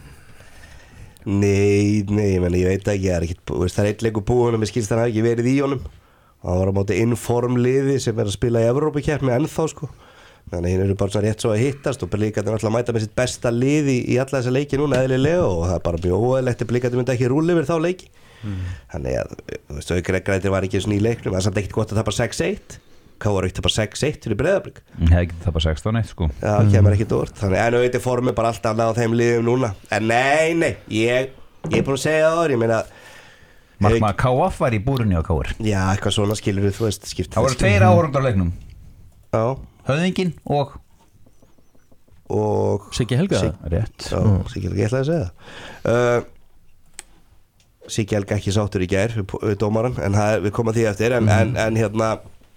[SPEAKER 3] Nei, nei, ég, meni, ég veit ekki, það er ekkit, það er eitt leikur búin og mér skilst það ekki verið í honum, það var á móti informliði sem er að spila í Evrópukeppni ennþá sko. Þannig að hinn eru bara svona rétt svo að hittast og Blikarnir náttúrulega mæta með sitt besta lið í, í alla þessa leiki núna eðlilega og það er bara mjög óeðlegt að Blikarnir myndi ekki rúlla yfir þá leiki. Mm. Þannig að, þú veist, Grætir var ekki svona í leiknum, það er samt ekkert gott að tapa sex eitt. Hvað var ekkert tapa sex eitt fyrir Breiðablik?
[SPEAKER 2] Það hefði ekki tapa sextán eitt sko.
[SPEAKER 3] Já, það kemur ekkert úr. Þannig en auðvitað formið bara allt annað á þeim liðum núna. En nei, nei, ég, ég er búin að segja það, ég meina
[SPEAKER 2] Markmaður K F var í búrunni á K R.
[SPEAKER 3] Já, eitthvað svona skilur við, þú veist, skiptir.
[SPEAKER 2] Það voru tveir áhorfendur á leiknum.
[SPEAKER 3] Já.
[SPEAKER 2] Höfðinginn og
[SPEAKER 3] og
[SPEAKER 1] Siggi Helga
[SPEAKER 3] Sig,
[SPEAKER 2] rétt
[SPEAKER 3] já, mm. Siggi Helga, ég ætlaði að segja það uh, Siggi Helga ekki sáttur í gær við, við dómaran, en það, við komum að því eftir en, mm. en, en hérna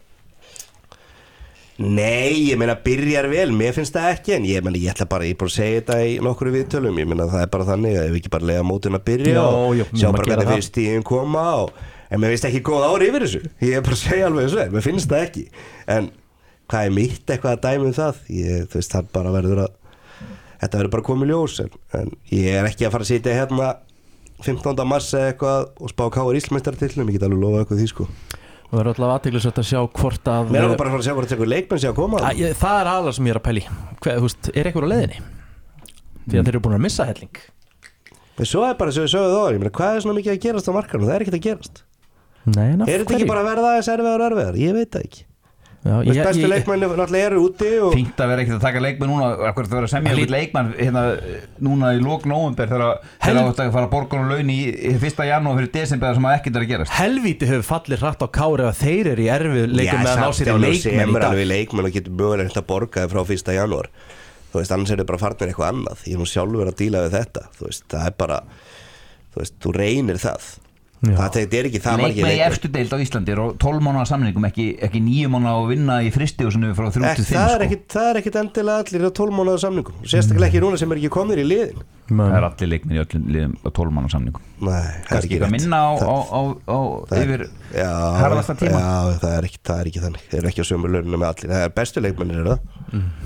[SPEAKER 3] nei, ég meina byrjar vel, mér finnst það ekki en ég meina, ég ætla bara, ég bara að segja þetta í nokkru viðtölum, ég meina það er bara þannig að ef við ekki bara lega mótin að byrja
[SPEAKER 1] jó,
[SPEAKER 3] og
[SPEAKER 1] jó,
[SPEAKER 3] sjá bara hvernig fyrst tíðin koma og, en mér finnst ekki góð ári yfir þessu, ég er bara að segja alveg þessu, mér finnst það ekki en hvað er mitt eitthvað að dæmi um það ég, þú veist, það bara verður að þetta verður bara komið ljós en, en ég er ekki að fara að sitja hérna fimmtánda mars eða eitthvað og spá K R Íslandsmeistaratitlum, ég get alveg lofa eitthvað því sko.
[SPEAKER 1] Það verður alltaf athyglisvert að sjá hvort að
[SPEAKER 3] Mér er bara að fara að sjá hvort eitthvað leikmenn sé að koma
[SPEAKER 1] að, ég, Það er aðalega sem ég er að pæli Hver, þú veist, er eitthvað á leiðinni? Því að mm. þeir eru búin að missa helling
[SPEAKER 3] en svo er bara sem við sögum það, ég meina hvað er svona mikið að gerast á markanum, það er ekkert að gerast
[SPEAKER 1] Nei, en af
[SPEAKER 3] Er þetta ekki bara að verða aðeins erfiðar og erfiðar? Ég veit það ekki
[SPEAKER 1] Já,
[SPEAKER 3] ég, bestu leikmenn náttúrulega eru úti og...
[SPEAKER 2] Fínt að vera ekkert að taka leikmenn núna akkur það vera að semja um leikmann hérna, núna í lok nóvember þegar það átt að fara að borga og laun í fyrsta janúar fyrir desember sem að ekkert er að gerast
[SPEAKER 1] Helvíti hefur fallið hratt á Kári ef þeir eru í erfið leikum með að ná sér í leikmenn í dag
[SPEAKER 3] alveg leikmenn og getur mögulega að borga frá fyrsta janúar þú veist, annars er þau bara farnir eitthvað annað ég er nú sjálfur að díla við þetta þú veist, það er bara þú veist, þú reynir það Já. Það er ekki það margir
[SPEAKER 2] leikmenn í efstu deild á Íslandi og tólf mánaða samningum ekki, ekki níu mánaða að vinna í fristi og svona frá þrjú til fimm
[SPEAKER 3] það er ekkit, það er ekkit endilega allir á tólf mánaða samningum sérstaklega ekki núna sem er ekki komnir í liðin
[SPEAKER 2] það er allir leikmenn í öllum liðum á tólf mánaða samningum kannski ekki að minna á, á, á, á yfir harðasta tíma
[SPEAKER 3] já, það er ekki, það er ekki þannig þeir eru ekki á sömu launum með allir það er bestu leikmennir er það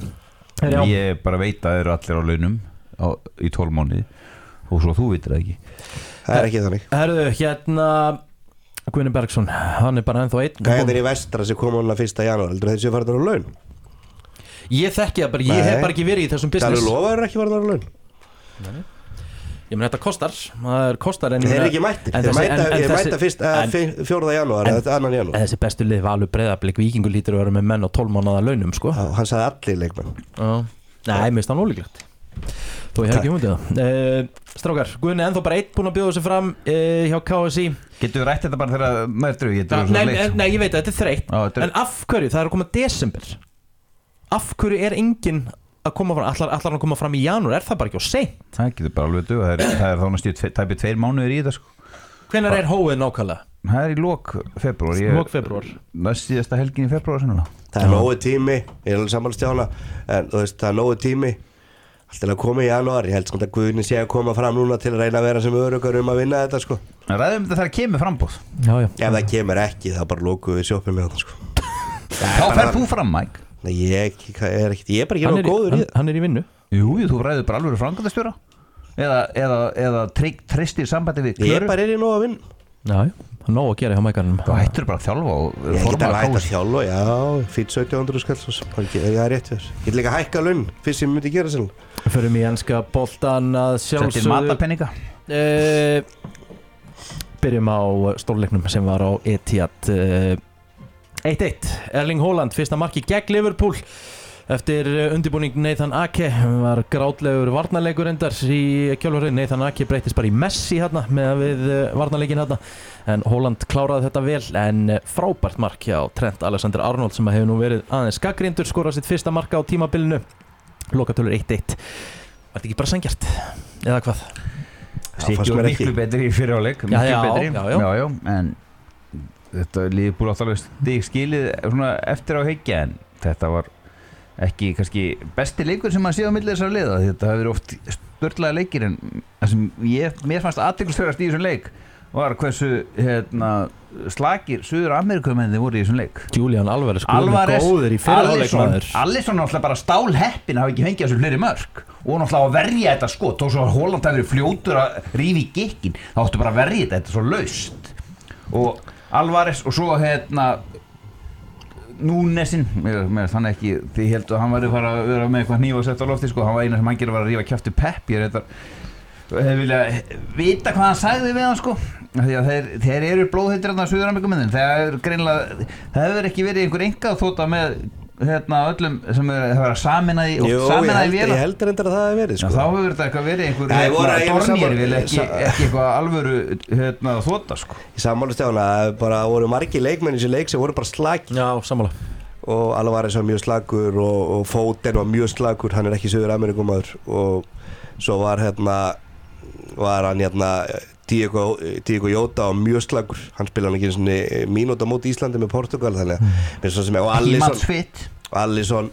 [SPEAKER 2] mm. ég bara veit að þeir eru allir á launum á, í tólf mánuði og svo þú vitir það ekki
[SPEAKER 3] það er ekki þannig
[SPEAKER 1] Herðu, hérna Guðni Bergsson, hann er bara ennþá einn
[SPEAKER 3] Hvað er þeir í vestra sem kom hann að fyrsta janúar heldur þeir séu farnir á laun?
[SPEAKER 1] Ég þekki það bara, ég Nei. hef bara ekki verið í þessum business
[SPEAKER 3] Það er lofaður ekki farnir á laun
[SPEAKER 1] Nei. Ég menn þetta kostar það er kostar en
[SPEAKER 3] Þeir eru ekki mættir, þeir mæta, en, en mæta fyrst fjórða janúar eða annan janúar
[SPEAKER 1] Þessi bestu lið Valur Breiðablik, Víkingur lítur að vera með menn á tólf mánaða launum sko.
[SPEAKER 3] Já, hann sagði allir leikmenn
[SPEAKER 1] Nei, mér finnst það ólíklegt Þó ég hef ekki mútið það uh, Strákar, Guðni ennþá bara einn búinn að bjóða sig fram uh, hjá K S I
[SPEAKER 2] Getur við rætt þetta bara þegar maður drög
[SPEAKER 1] ja, nei, nei, ég veit að þetta er þreytt ah, er... En af hverju, það er að koma desember Af hverju er enginn að koma fram Allar, allar að koma fram í janúar, er það bara ekki á seint?
[SPEAKER 2] Það getur bara alveg dög Það er, það er þá næstu tæpið tveir mánuðir í þetta sko.
[SPEAKER 1] Hvenær er hóið nákvæmlega?
[SPEAKER 2] Það er í lok febrúar
[SPEAKER 1] Lok febrúar
[SPEAKER 2] Það er síðasta helgin í febrúar
[SPEAKER 3] Það er nógu tími, ég er alveg sammálstjána En þú veist, það er nógu tími Alltaf að koma í janúar, ég held samt að Guðni sé að koma fram núna til að reyna að vera sem öruggar um að vinna þetta sko.
[SPEAKER 2] Ræðum þetta þegar kemur frambúð
[SPEAKER 1] já, já.
[SPEAKER 3] Ef það kemur ekki, þá bara lókuð við sjópum með þetta sko.
[SPEAKER 2] Þá ferð þú fram, Mike
[SPEAKER 3] Nei, ég, er ekki, ég er bara ekki náðu góður
[SPEAKER 1] hann,
[SPEAKER 3] í það
[SPEAKER 1] Hann er í vinnu
[SPEAKER 2] Jú, þú ræður bara alveg framkvæmdastjóra Eða, eða, eða tristir sambandi við
[SPEAKER 3] Klöru Ég bara er í nóg að vinna
[SPEAKER 1] Já, það er nóg að gera hjá Mækarnum
[SPEAKER 2] Þú hættur bara að þjálfa og
[SPEAKER 3] Ég get alveg hægt að þjálfa, já Fyrir sautján hundruð skall, það er rétt þess Ég get líka að hækka laun, fyrst sem ég myndi gera sér
[SPEAKER 1] Förum í enska boltan að sjálfsögðu
[SPEAKER 2] Settir matapenninga
[SPEAKER 1] uh, Byrjum á stórleiknum sem var á Etihad uh, eitt eitt Erling Haaland, fyrsta marki gegn Liverpool Eftir undirbúning Nathan Ake var grátlegur varnarleikur endar í kjölfarið. Nathan Ake breytist bara í Messi hérna með við varnarleikin hérna. En Haaland kláraði þetta vel en frábært mark hjá Trent Alexander-Arnold sem hefur nú verið aðeins gagnrýndur, skoraði sitt fyrsta marka á tímabilinu. Lokatölur eitt eitt. Var þetta ekki bara sanngjarnt? Eða hvað?
[SPEAKER 2] Sittur miklu betri í fyrri hálfleik, miklu
[SPEAKER 1] já,
[SPEAKER 2] betri.
[SPEAKER 1] Já, já.
[SPEAKER 2] Já, já, en þetta Liverpool átt alveg stig skilið svona eftir á hyggja en þetta var ekki kannski besti leikur sem maður séð á milli þessar liða þetta hefur oft störtlaði leikir en það sem ég, mér fannst athyglisverðast í þessum leik var hversu hérna, slagir Suður Ameríkumennir voru í þessum leik
[SPEAKER 1] Julian Alvarez góður í fyrirháleikmaður
[SPEAKER 2] Alisson náttúrulega bara stál heppin hafi ekki fengið þessu fleiri mörk og náttúrulega að verja þetta skot þó svo að Holland hafi verið fljótur að rífa í gikkin þá áttu bara að verja þetta, þetta er svo laust og Alvarez og svo hérna Núnesinn, mér þannig ekki því ég held að hann væri fara að vera með eitthvað hníf og sett á lofti sko, hann var eina sem hann gerði var að rífa kjafti Pep ég er þetta hefði viljað vita hvað hann sagði við hann sko því að þeir, þeir eru blóðheitir þarna Suður Ameríkumennir það er greinilega, það hefur ekki verið einhver enga þóta með hérna öllum sem er að vera saminaði og saminaði vél
[SPEAKER 3] ég heldur endur að það hefur verið sko.
[SPEAKER 2] þá hefur þetta eitthvað verið einhver hérna, dornýrvél ekki, ekki eitthvað alvöru hérna, þóta sko
[SPEAKER 3] í sammála Stjána, bara voru margir leikmenn í þessu leik sem voru bara slagir
[SPEAKER 1] já, sammála
[SPEAKER 3] og Alvarez var mjög slagur og, og Foden var mjög slagur hann er ekki Suður Ameríkumaður og svo var hérna var hann hérna Diego, Diego Jota og mjög slagur hann spila hann ekki svona mínúta móti Íslandi með Portugal þannig að sem, og Alisson, Alisson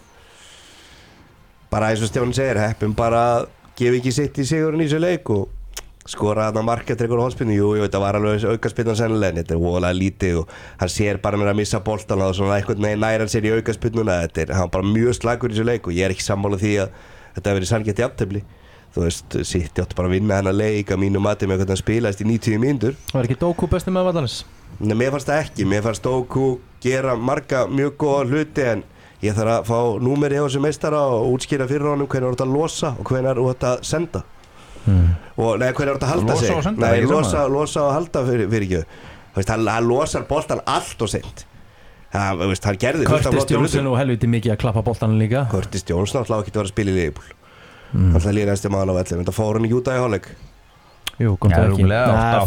[SPEAKER 3] bara eins og Stjáni segir heppum bara gef ekki sitt í sigurinn í þessu leik og skora þarna mark eftir einhverjum hornspyrnu jú, jú, þetta var alveg aukaspyrnan sennilega þetta er voðalega lítið og hann sér bara með að missa boltan og svona einhvern veginn nær hann sér í aukaspyrnuna þetta er hann bara mjög slagur í þessu leik og ég er ekki sammála því að þetta hefur verið sanngjarnt jafntefli þú veist, City átti bara að vinna hennar leik að mínu mati með hvernig hann spilaðist í níutíu mínútur.
[SPEAKER 1] Var ekki Doku besti með vallarins?
[SPEAKER 3] Nei, mér fannst það ekki, mér fannst Doku gera marga mjög góða hluti en ég þarf að fá númeri hjá þessu meistara og útskýra fyrir honum hvernig þú ert að losa og hvernig þú ert að senda hmm. og nei, hvernig þú ert að halda sig
[SPEAKER 2] senda,
[SPEAKER 3] nei, losa, losa og halda fyrir, fyrir ekki veist, hann, hann losar boltan allt og seint hann, veist, hann gerði
[SPEAKER 1] Curtis Johnson og helviti mikið að klappa boltan líka
[SPEAKER 3] Curtis Johnson alltaf ekki að vera að spila í Liverpool Mm. alltaf líka næstu maður á vellum þetta fór hann í Júta í hálfleik
[SPEAKER 1] jú, kom það ekki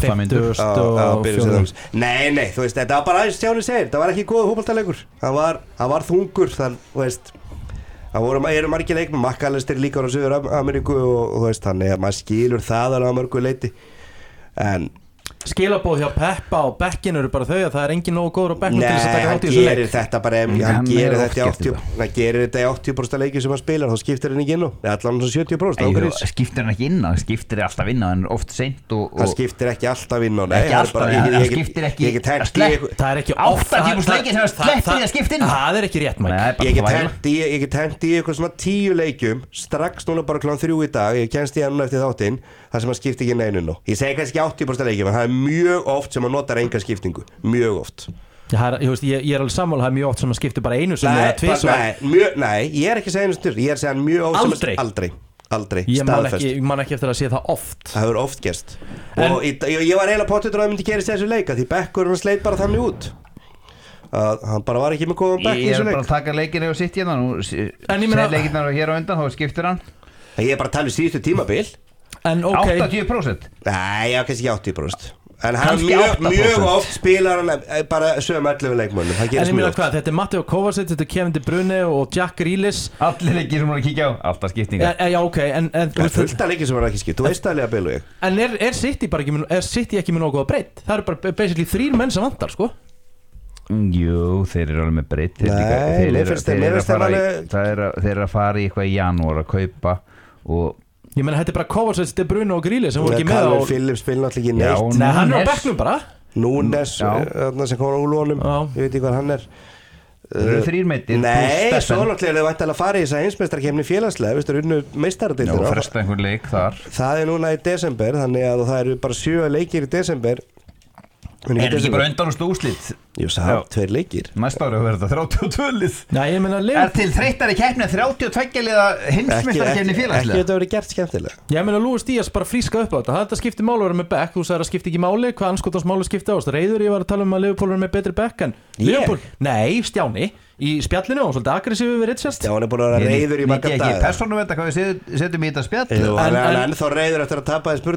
[SPEAKER 3] nei, nei, þú veist þetta var bara aðeins Stjáni segir þetta var ekki góð fótboltaleikur hann var, hann var þungur þann, þú veist það voru, eru margir leikmenn McAllister líka á Suður Ameríku og, og þú veist þannig að maður skilur það alveg að mörgu leiti en
[SPEAKER 1] skilabóð hjá Peppa og bekkinu eru bara þau að það er engin nógu góður á bekkinu til þess að taka
[SPEAKER 3] hann
[SPEAKER 1] þátt í þessu leik
[SPEAKER 3] gerir þetta bara hann, hann gerir þetta í áttatíu hann gerir þetta í áttatíu prósent leiki sem hann spilar þá skiptir hann ekki inn á allan svona sjötíu prósent
[SPEAKER 2] skiptir hann ekki inn á hann skiptir alltaf inn á hann oft seint og, og
[SPEAKER 3] hann skiptir ekki alltaf inn á
[SPEAKER 2] ekki alltaf hann skiptir ekki
[SPEAKER 1] það er ekki
[SPEAKER 2] áttatíu prósent leiki sem hann sleppir í að skipta inn
[SPEAKER 1] það er ekki rétt mæk
[SPEAKER 3] ég get hent í eitthvað svona tíu leikjum strax núna bara klukkan þrjú í dag ég kennst í hann eftir þáttinn það sem hann skipti ekki neinu nú ég segi kannski áttatíu prósent leikjum en það er mjög oft sem hann notar enga skiptingu mjög oft
[SPEAKER 1] ég, ég, veist, ég, ég er alveg sammála það er mjög oft sem hann skiptir bara einu sem
[SPEAKER 3] nei,
[SPEAKER 1] eða tvisvar
[SPEAKER 3] nei, mjög, nei, ég er ekki að segja einu stund ég er að segja mjög oft
[SPEAKER 1] aldrei
[SPEAKER 3] sem, aldrei, aldrei
[SPEAKER 1] ég man ekki, man ekki eftir að sé það oft
[SPEAKER 3] það hefur oft gerst og ég, ég var eiginlega pottur að það myndi gerist þessu leika því Bekkur hann sleit bara þannig út að hann bara var ekki með góðan Bekk í þessu leik
[SPEAKER 2] ég er bara að taka leikinu og sitt hérna segð leikinar hér á undan þá skiptir hann
[SPEAKER 3] ég er bara að tala um síðustu tímabil
[SPEAKER 1] en ok
[SPEAKER 2] áttatíu prósent
[SPEAKER 3] nei, já, kannski áttatíu prósent en hann mjög, mjög oft spilar hann bara sögum ellefu leikmönnum en
[SPEAKER 1] ég meina hvað, þetta er Matteo Kovacic, þetta er Kevin De Bruyne og Jack Grealish
[SPEAKER 2] allir leikir sem hann er að kíkja á, alltaf skiptinga
[SPEAKER 1] e, já, ok, en en
[SPEAKER 3] það er fullt af leikir sem hann er ekki skipt, þú veist alveg að byrja ég
[SPEAKER 1] en er, er City bara ekki er City ekki með nógu góða breytt það eru bara basically þrír menn sem vantar, sko
[SPEAKER 2] jú, þeir eru alveg með breytt þeir eru að fara í eitthvað í janúar að kaupa og
[SPEAKER 1] ég meina þetta er bara Kovacic, De Bruyne og Grealish sem voru ekki með
[SPEAKER 3] Calvin Phillips spilna allir ekki neitt
[SPEAKER 1] nei, hann er á bekknum bara
[SPEAKER 3] Núnes, sem kom á úlunum ég veit ekki hvað hann er
[SPEAKER 2] það eru þrír meittir
[SPEAKER 3] nei, svo náttúrulega er það væntanlega að fara í þessa heimsmeistarkeppni félagslega þú unnu meistaradeildina
[SPEAKER 2] já, fresta einhver leik þar
[SPEAKER 3] það er núna í desember þannig að það eru bara sjö leikir í desember
[SPEAKER 2] er ekki bara undanúrslit úrslit
[SPEAKER 3] jú, það tveir leikir
[SPEAKER 2] næsta ári verður þetta þrjátíu og tvö lið
[SPEAKER 1] nei, ég meina
[SPEAKER 2] er til þreyttari keppni en þrjátíu og tvö liða heimsmeistarkeppni félagslega
[SPEAKER 3] ekki þetta verið gert skemmtilega
[SPEAKER 1] ég meina Luis Díaz bara fríska upp á þetta þetta skiptir máli að vera með Beck þú sagðir að skipti ekki máli hvað anskotans máli skipti á reyður ég var að tala um að Liverpool er með betri Beck en Liverpool nei, Stjáni í spjallinu og svolítið aggressífu við Richards
[SPEAKER 3] Stjáni er búin að vera reyður í marga dag
[SPEAKER 2] ekki persónu veit að hvað við setjum í þetta spjall
[SPEAKER 3] en hann er ennþá reyður eftir að tapa í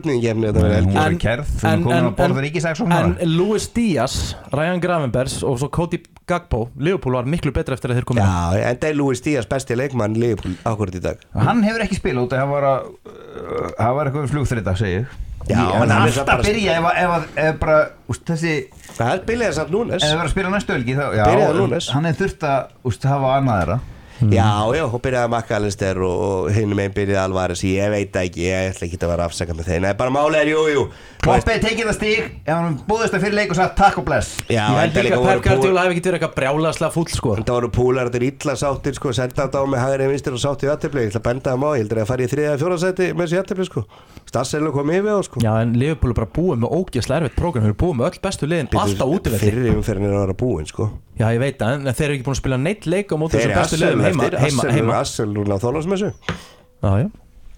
[SPEAKER 3] spurningin
[SPEAKER 1] en Luis Díaz, Ryan Gravenbergs og svo Cody Gakpo Liverpool var miklu betra eftir að þeir komið
[SPEAKER 3] já, en það er Luis Díaz besti leikmann Liverpool ákvörð í dag
[SPEAKER 2] hann hefur ekki spilað út hann var, uh, hann var eitthvað flugþrita, segi ég
[SPEAKER 3] Já,
[SPEAKER 2] Ég-
[SPEAKER 3] en
[SPEAKER 2] hann
[SPEAKER 3] hann
[SPEAKER 2] er
[SPEAKER 3] er samt
[SPEAKER 2] alltaf
[SPEAKER 3] bara-
[SPEAKER 2] að byrja ef, ef, ef, ef bara, úst, þessi
[SPEAKER 3] Það er byrjaði samt Núnes.
[SPEAKER 2] ef það verður að spila næstu helgi þá, já,
[SPEAKER 3] Byrjaði Núnes.
[SPEAKER 2] hann er þurft að úst, hafa annað þeirra
[SPEAKER 3] Já, já, hún byrjaði McAllister og, og hinn meginn byrjaði Alvarez. Ég veit það ekki, ég ætla ekki að vera afsakað með þeir. Nei, bara málið er, jú, jú.
[SPEAKER 2] Poppið tekið það stig ef hann búðist að fyrir leik og sagt takk og bless.
[SPEAKER 3] Já,
[SPEAKER 1] Ég held
[SPEAKER 3] enda
[SPEAKER 1] líka
[SPEAKER 3] líka
[SPEAKER 1] að
[SPEAKER 3] voru
[SPEAKER 1] Per Guardiola
[SPEAKER 3] púl-
[SPEAKER 1] hefði ekki verið eitthvað brjálaslega fúll sko.
[SPEAKER 3] Þetta voru púlar, þetta er illa sáttir, sko. Senda þetta á mig hægri vinstir og sátt í jafntefli. Ég ætla að benda það má, ég heldur að fara í þriðja eða fjórða sæti með þessi jafntefli, sko. Stasselu kom yfir á, sko.
[SPEAKER 1] Já, en Liverpool er bara búið með ógeðslega erfitt prógram. Þeir eru búið með öll bestu liðin, alltaf útivelli.
[SPEAKER 3] Fyrri umferðin er að vera búin, sko.
[SPEAKER 1] Já, ég veit það, en þeir eru ekki búin að spila neitt leik á móti
[SPEAKER 3] Þeir
[SPEAKER 1] þessum
[SPEAKER 3] eru
[SPEAKER 1] bestu liðum heima,
[SPEAKER 3] eftir,
[SPEAKER 1] heima,
[SPEAKER 3] Assel
[SPEAKER 1] heima.
[SPEAKER 3] Assel núna á Þorláksmessu.
[SPEAKER 1] Já, já.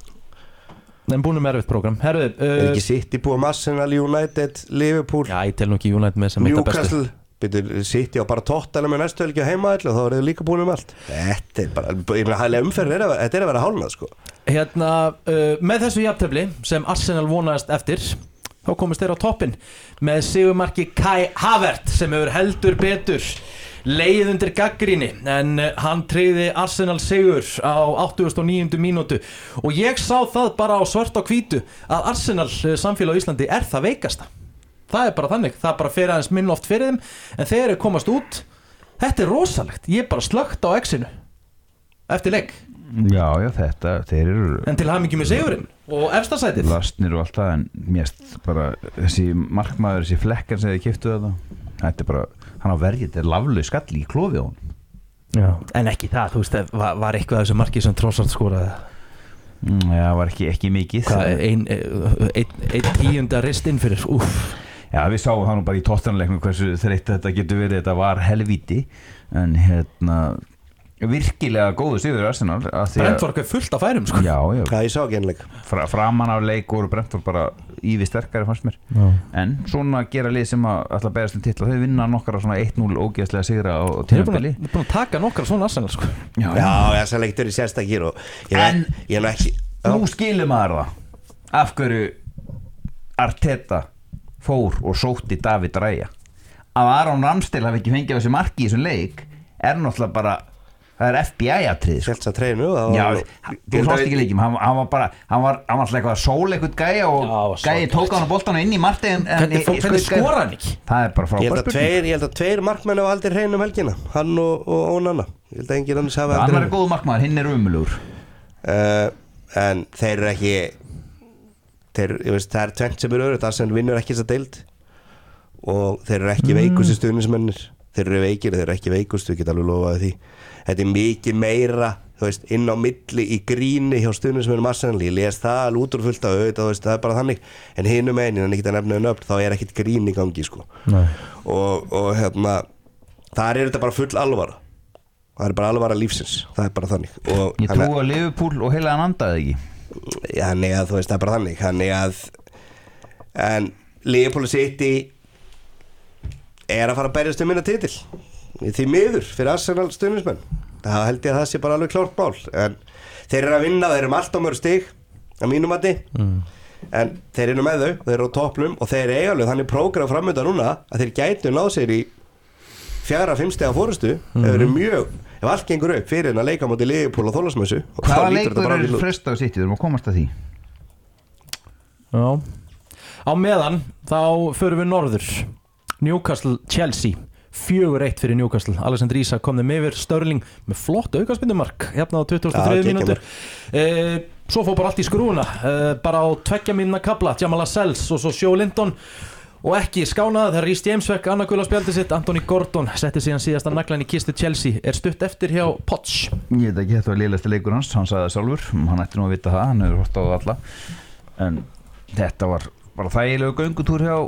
[SPEAKER 1] En búin með erfitt prógram. Herðu,
[SPEAKER 3] Er
[SPEAKER 1] uh,
[SPEAKER 3] ekki City búið um Arsenal, United, Liverpool,
[SPEAKER 1] já, ég tel nú ekki United með sem eitt af bestu.
[SPEAKER 3] Newcastle. Byrju, City á bara Tottenham með næstu helgi á heimaðall og þá er þið líka búin um allt. Þetta er bara, ég meina hæglega umferð er að, þetta er að vera hálnað, sko. Hérna,
[SPEAKER 1] uh, með þessu jafntefli sem Arsenal vonaðist eftir, þá komist þeir á toppin með sigurmarki Kai Havertz sem hefur heldur betur leið undir gaggríni, en uh, hann tryggði Arsenal sigur á áttugasta og níundu mínútu og ég sá það bara á svart á hvítu að Arsenal uh, samfélag á Íslandi er það veikasta. Það er bara þannig, það bara fer aðeins minn oft fyrir þeim, en þegar þeir komast út, þetta er rosalegt, ég er bara slögt á X-inu eftir leik.
[SPEAKER 2] Já, já, þetta, þeir eru
[SPEAKER 1] En til hamingju með sigurinn og efstasætið.
[SPEAKER 2] lastnir og allt það en mest bara þessi markmaður, þessi flekkar sem þið kiftu þetta þetta er bara, hann á verið, þetta er laflaug skalli í klofi á hann.
[SPEAKER 1] Já. En ekki það, þú veist, var, var eitthvað af þessu marki sem Trossard skoraði?
[SPEAKER 2] Mm, já, var ekki, ekki mikið.
[SPEAKER 1] Hvað, ein, ein, ein tíunda rist inn fyrir, úff.
[SPEAKER 2] Já, við sáum það nú bara í tóttanleiknum hversu þreytt þetta getur verið, þetta var helvíti en hérna virkilega góðu sigur Arsenal
[SPEAKER 1] Brentford er fullt af færum sko.
[SPEAKER 2] Já, já,
[SPEAKER 3] hvað ég sá ekki ennleik.
[SPEAKER 2] Fra, framan af leik voru Brentford bara ívi sterkari fannst mér
[SPEAKER 1] Já.
[SPEAKER 2] en svona gera lið sem að ætla að berast um titla þau vinna nokkara svona eitt núll ógeðslega sigra á
[SPEAKER 1] Þeir eru búin
[SPEAKER 2] tímabili
[SPEAKER 1] að, búin að taka nokkar svona Arsenal sko.
[SPEAKER 2] Já,
[SPEAKER 3] Já, já, það leiktur í sérstakir og ég
[SPEAKER 2] En-
[SPEAKER 3] ég er nú ekki.
[SPEAKER 2] nú skilur maður það af hverju Arteta fór og sótti David Raya að Aron Ramsdale hafi ekki fengið á þessi marki í þessum leik er náttúrulega bara það er F B I-atrið sko.
[SPEAKER 3] Selts að treynu.
[SPEAKER 2] Já, þú sást ekki leikjum hann, hann var bara, hann var, hann var alltaf eitthvað að sóla eitthvað gæja og
[SPEAKER 1] Já, var
[SPEAKER 2] gæji
[SPEAKER 1] sorglegt.
[SPEAKER 2] tók hann á boltan inn í markið
[SPEAKER 1] Hvernig, hvernig skora hann ekki?
[SPEAKER 2] það er bara
[SPEAKER 3] Ég held
[SPEAKER 2] frábær
[SPEAKER 3] að tveir, ég held að tveir markmenn á aldrei hreinu um helgina. Hann og, og Ónanna. Ég held að enginn annars hafa
[SPEAKER 2] annar er góð markmaður, hinn er umulugur
[SPEAKER 3] uh, En þeir eru ekki þeir, ég veist, það er tvennt sem eru öðru. Arsenal vinnur ekki þessa deild og þeir eru ekki veikustu stuðnismennir. Þeir eru veikir, þeir eru ekki veikustu, ég get alveg lofaði því. Þetta er mikið meira, þú veist, inn á milli í gríni hjá stuðnismennum Arsenal. Ég les það alveg út úr fullt af auðvitað, þú veist, það er bara þannig. En hinum einin, en ekki að nefna nöfn, þá er ekkit grín í gangi, sko.
[SPEAKER 1] Nei.
[SPEAKER 3] Og, og hérna, þar er þetta bara full alvara. Það er bara alvara lífsins, það er bara þannig. Og
[SPEAKER 2] ég
[SPEAKER 3] hann-
[SPEAKER 2] trú að Liverpool og heila hann andaði ekki
[SPEAKER 3] Þannig að þú veist það er bara þannig Þannig að En Liverpool City Er að fara að berjast um minna titil Því miður fyrir Arsenal stuðningsmenn Það held ég að það sé bara alveg klárt mál En þeir eru að vinna, þeir eru með allt á mörg stig Að mínum mati mm. En þeir eru með þau, þeir eru á toppnum Og þeir eru eiginlega þannig prógram framönda núna Að þeir gætu náð sér í Fjara, fimm stiga fórustu mm. Þeir eru mjög Ef allt gengur upp fyrir en að leika móti Liverpool og Þorláksmessu
[SPEAKER 2] hvaða leikur er frest á sitt, við erum að komast að því
[SPEAKER 1] Já. Á meðan þá förum við norður Newcastle Chelsea fjögur eitt fyrir Newcastle. Alexander Isak kom þeim yfir, Sterling með flott aukaspyrnumark hérna á tuttugustu og þriðju mínútur. eh, Svo fór bara allt í skrúna eh, bara á tveggja mínúna kafla Jamal Lascelles og svo Joe Linton og ekki skánað þegar Reece James fekk annað gula spjaldið sitt. Anthony Gordon setti síðan síðasta naglan í kistu Chelsea, er stutt eftir hjá Potts.
[SPEAKER 2] ég veit ekki, þetta var lélegasti leikur hans hann sagði það sjálfur, hann ætti nú að vita það hann hefur hort á það alla en þetta var bara þægilegu göngutúr hjá,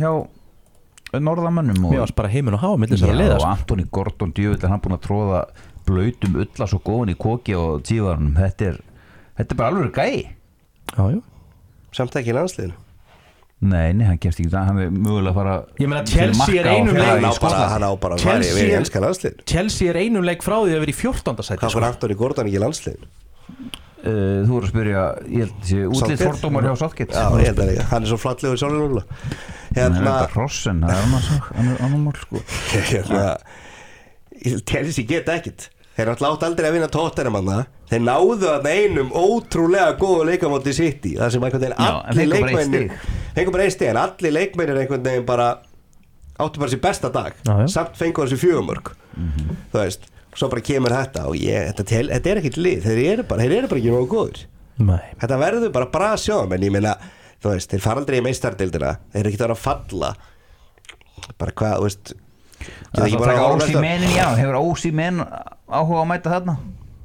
[SPEAKER 2] hjá norðamönnum og,
[SPEAKER 1] Mér varst bara heiminn og hafa millir þessara liða
[SPEAKER 2] og
[SPEAKER 1] sko.
[SPEAKER 2] Anthony Gordon djöfull er hann búinn að tróða blautum ulla svo góðan í koki og tívarunum, þetta er þetta er bara alveg gæi
[SPEAKER 1] Já, já.
[SPEAKER 3] Samt ekki í landsliðinu
[SPEAKER 2] nei, nei, hann kemst ekki það, hann er mögulega að fara
[SPEAKER 1] Ég meina,
[SPEAKER 2] til
[SPEAKER 1] Chelsea er
[SPEAKER 2] marka á
[SPEAKER 1] einum
[SPEAKER 2] félaga
[SPEAKER 1] leik-
[SPEAKER 2] í
[SPEAKER 3] Hann á bara,
[SPEAKER 2] Skotlandi.
[SPEAKER 3] hann á bara að
[SPEAKER 1] Chelsea
[SPEAKER 3] fara við í
[SPEAKER 1] er-
[SPEAKER 3] enska landsliðinu
[SPEAKER 1] Chelsea er einum leik frá því að vera í fjórtánda sæti
[SPEAKER 3] Hvað
[SPEAKER 1] sko.
[SPEAKER 3] fyrir Anthony Gordon ekki í landsliðinu?
[SPEAKER 2] Uh, þú voru að spyrja, ég held þessi útlýtt
[SPEAKER 3] Southgate?
[SPEAKER 2] fordómar hjá Southgate
[SPEAKER 3] Já, ég held að ekki, hann er svo flatlegur sjálfur núna
[SPEAKER 2] hann er
[SPEAKER 3] Hérna,
[SPEAKER 2] þetta hrossen, það er annars hann er annar mál sko
[SPEAKER 3] hérna Chelsea geta ekkert Þeir eru alltaf átt aldrei að vinna Tottenham hann þeir náðu þarna einum ótrúlega góðu leikamóti City það sem einhvern veginn
[SPEAKER 2] Já, en
[SPEAKER 3] allir
[SPEAKER 2] fengu bara eitt
[SPEAKER 3] leikmennir fengur bara eitt stig en allir leikmennir einhvern veginn bara áttu bara sér besta dag
[SPEAKER 1] Já, já.
[SPEAKER 3] samt fengur þessi fjögumörk
[SPEAKER 2] Mhm.
[SPEAKER 3] þú veist, svo bara kemur þetta og ég, þetta, tel, þetta er ekkert lið þeir eru bara, þeir eru bara ekki nógu góður
[SPEAKER 1] Nei.
[SPEAKER 3] þetta verður bara bara að sjá en ég meina, þú veist, þeir fara aldrei í meistardildina þeir eru ekki að vera að falla bara hvað, þú veist
[SPEAKER 2] Það er að taka Ósi menin, já, hefur Ósi men áhuga að mæta þarna?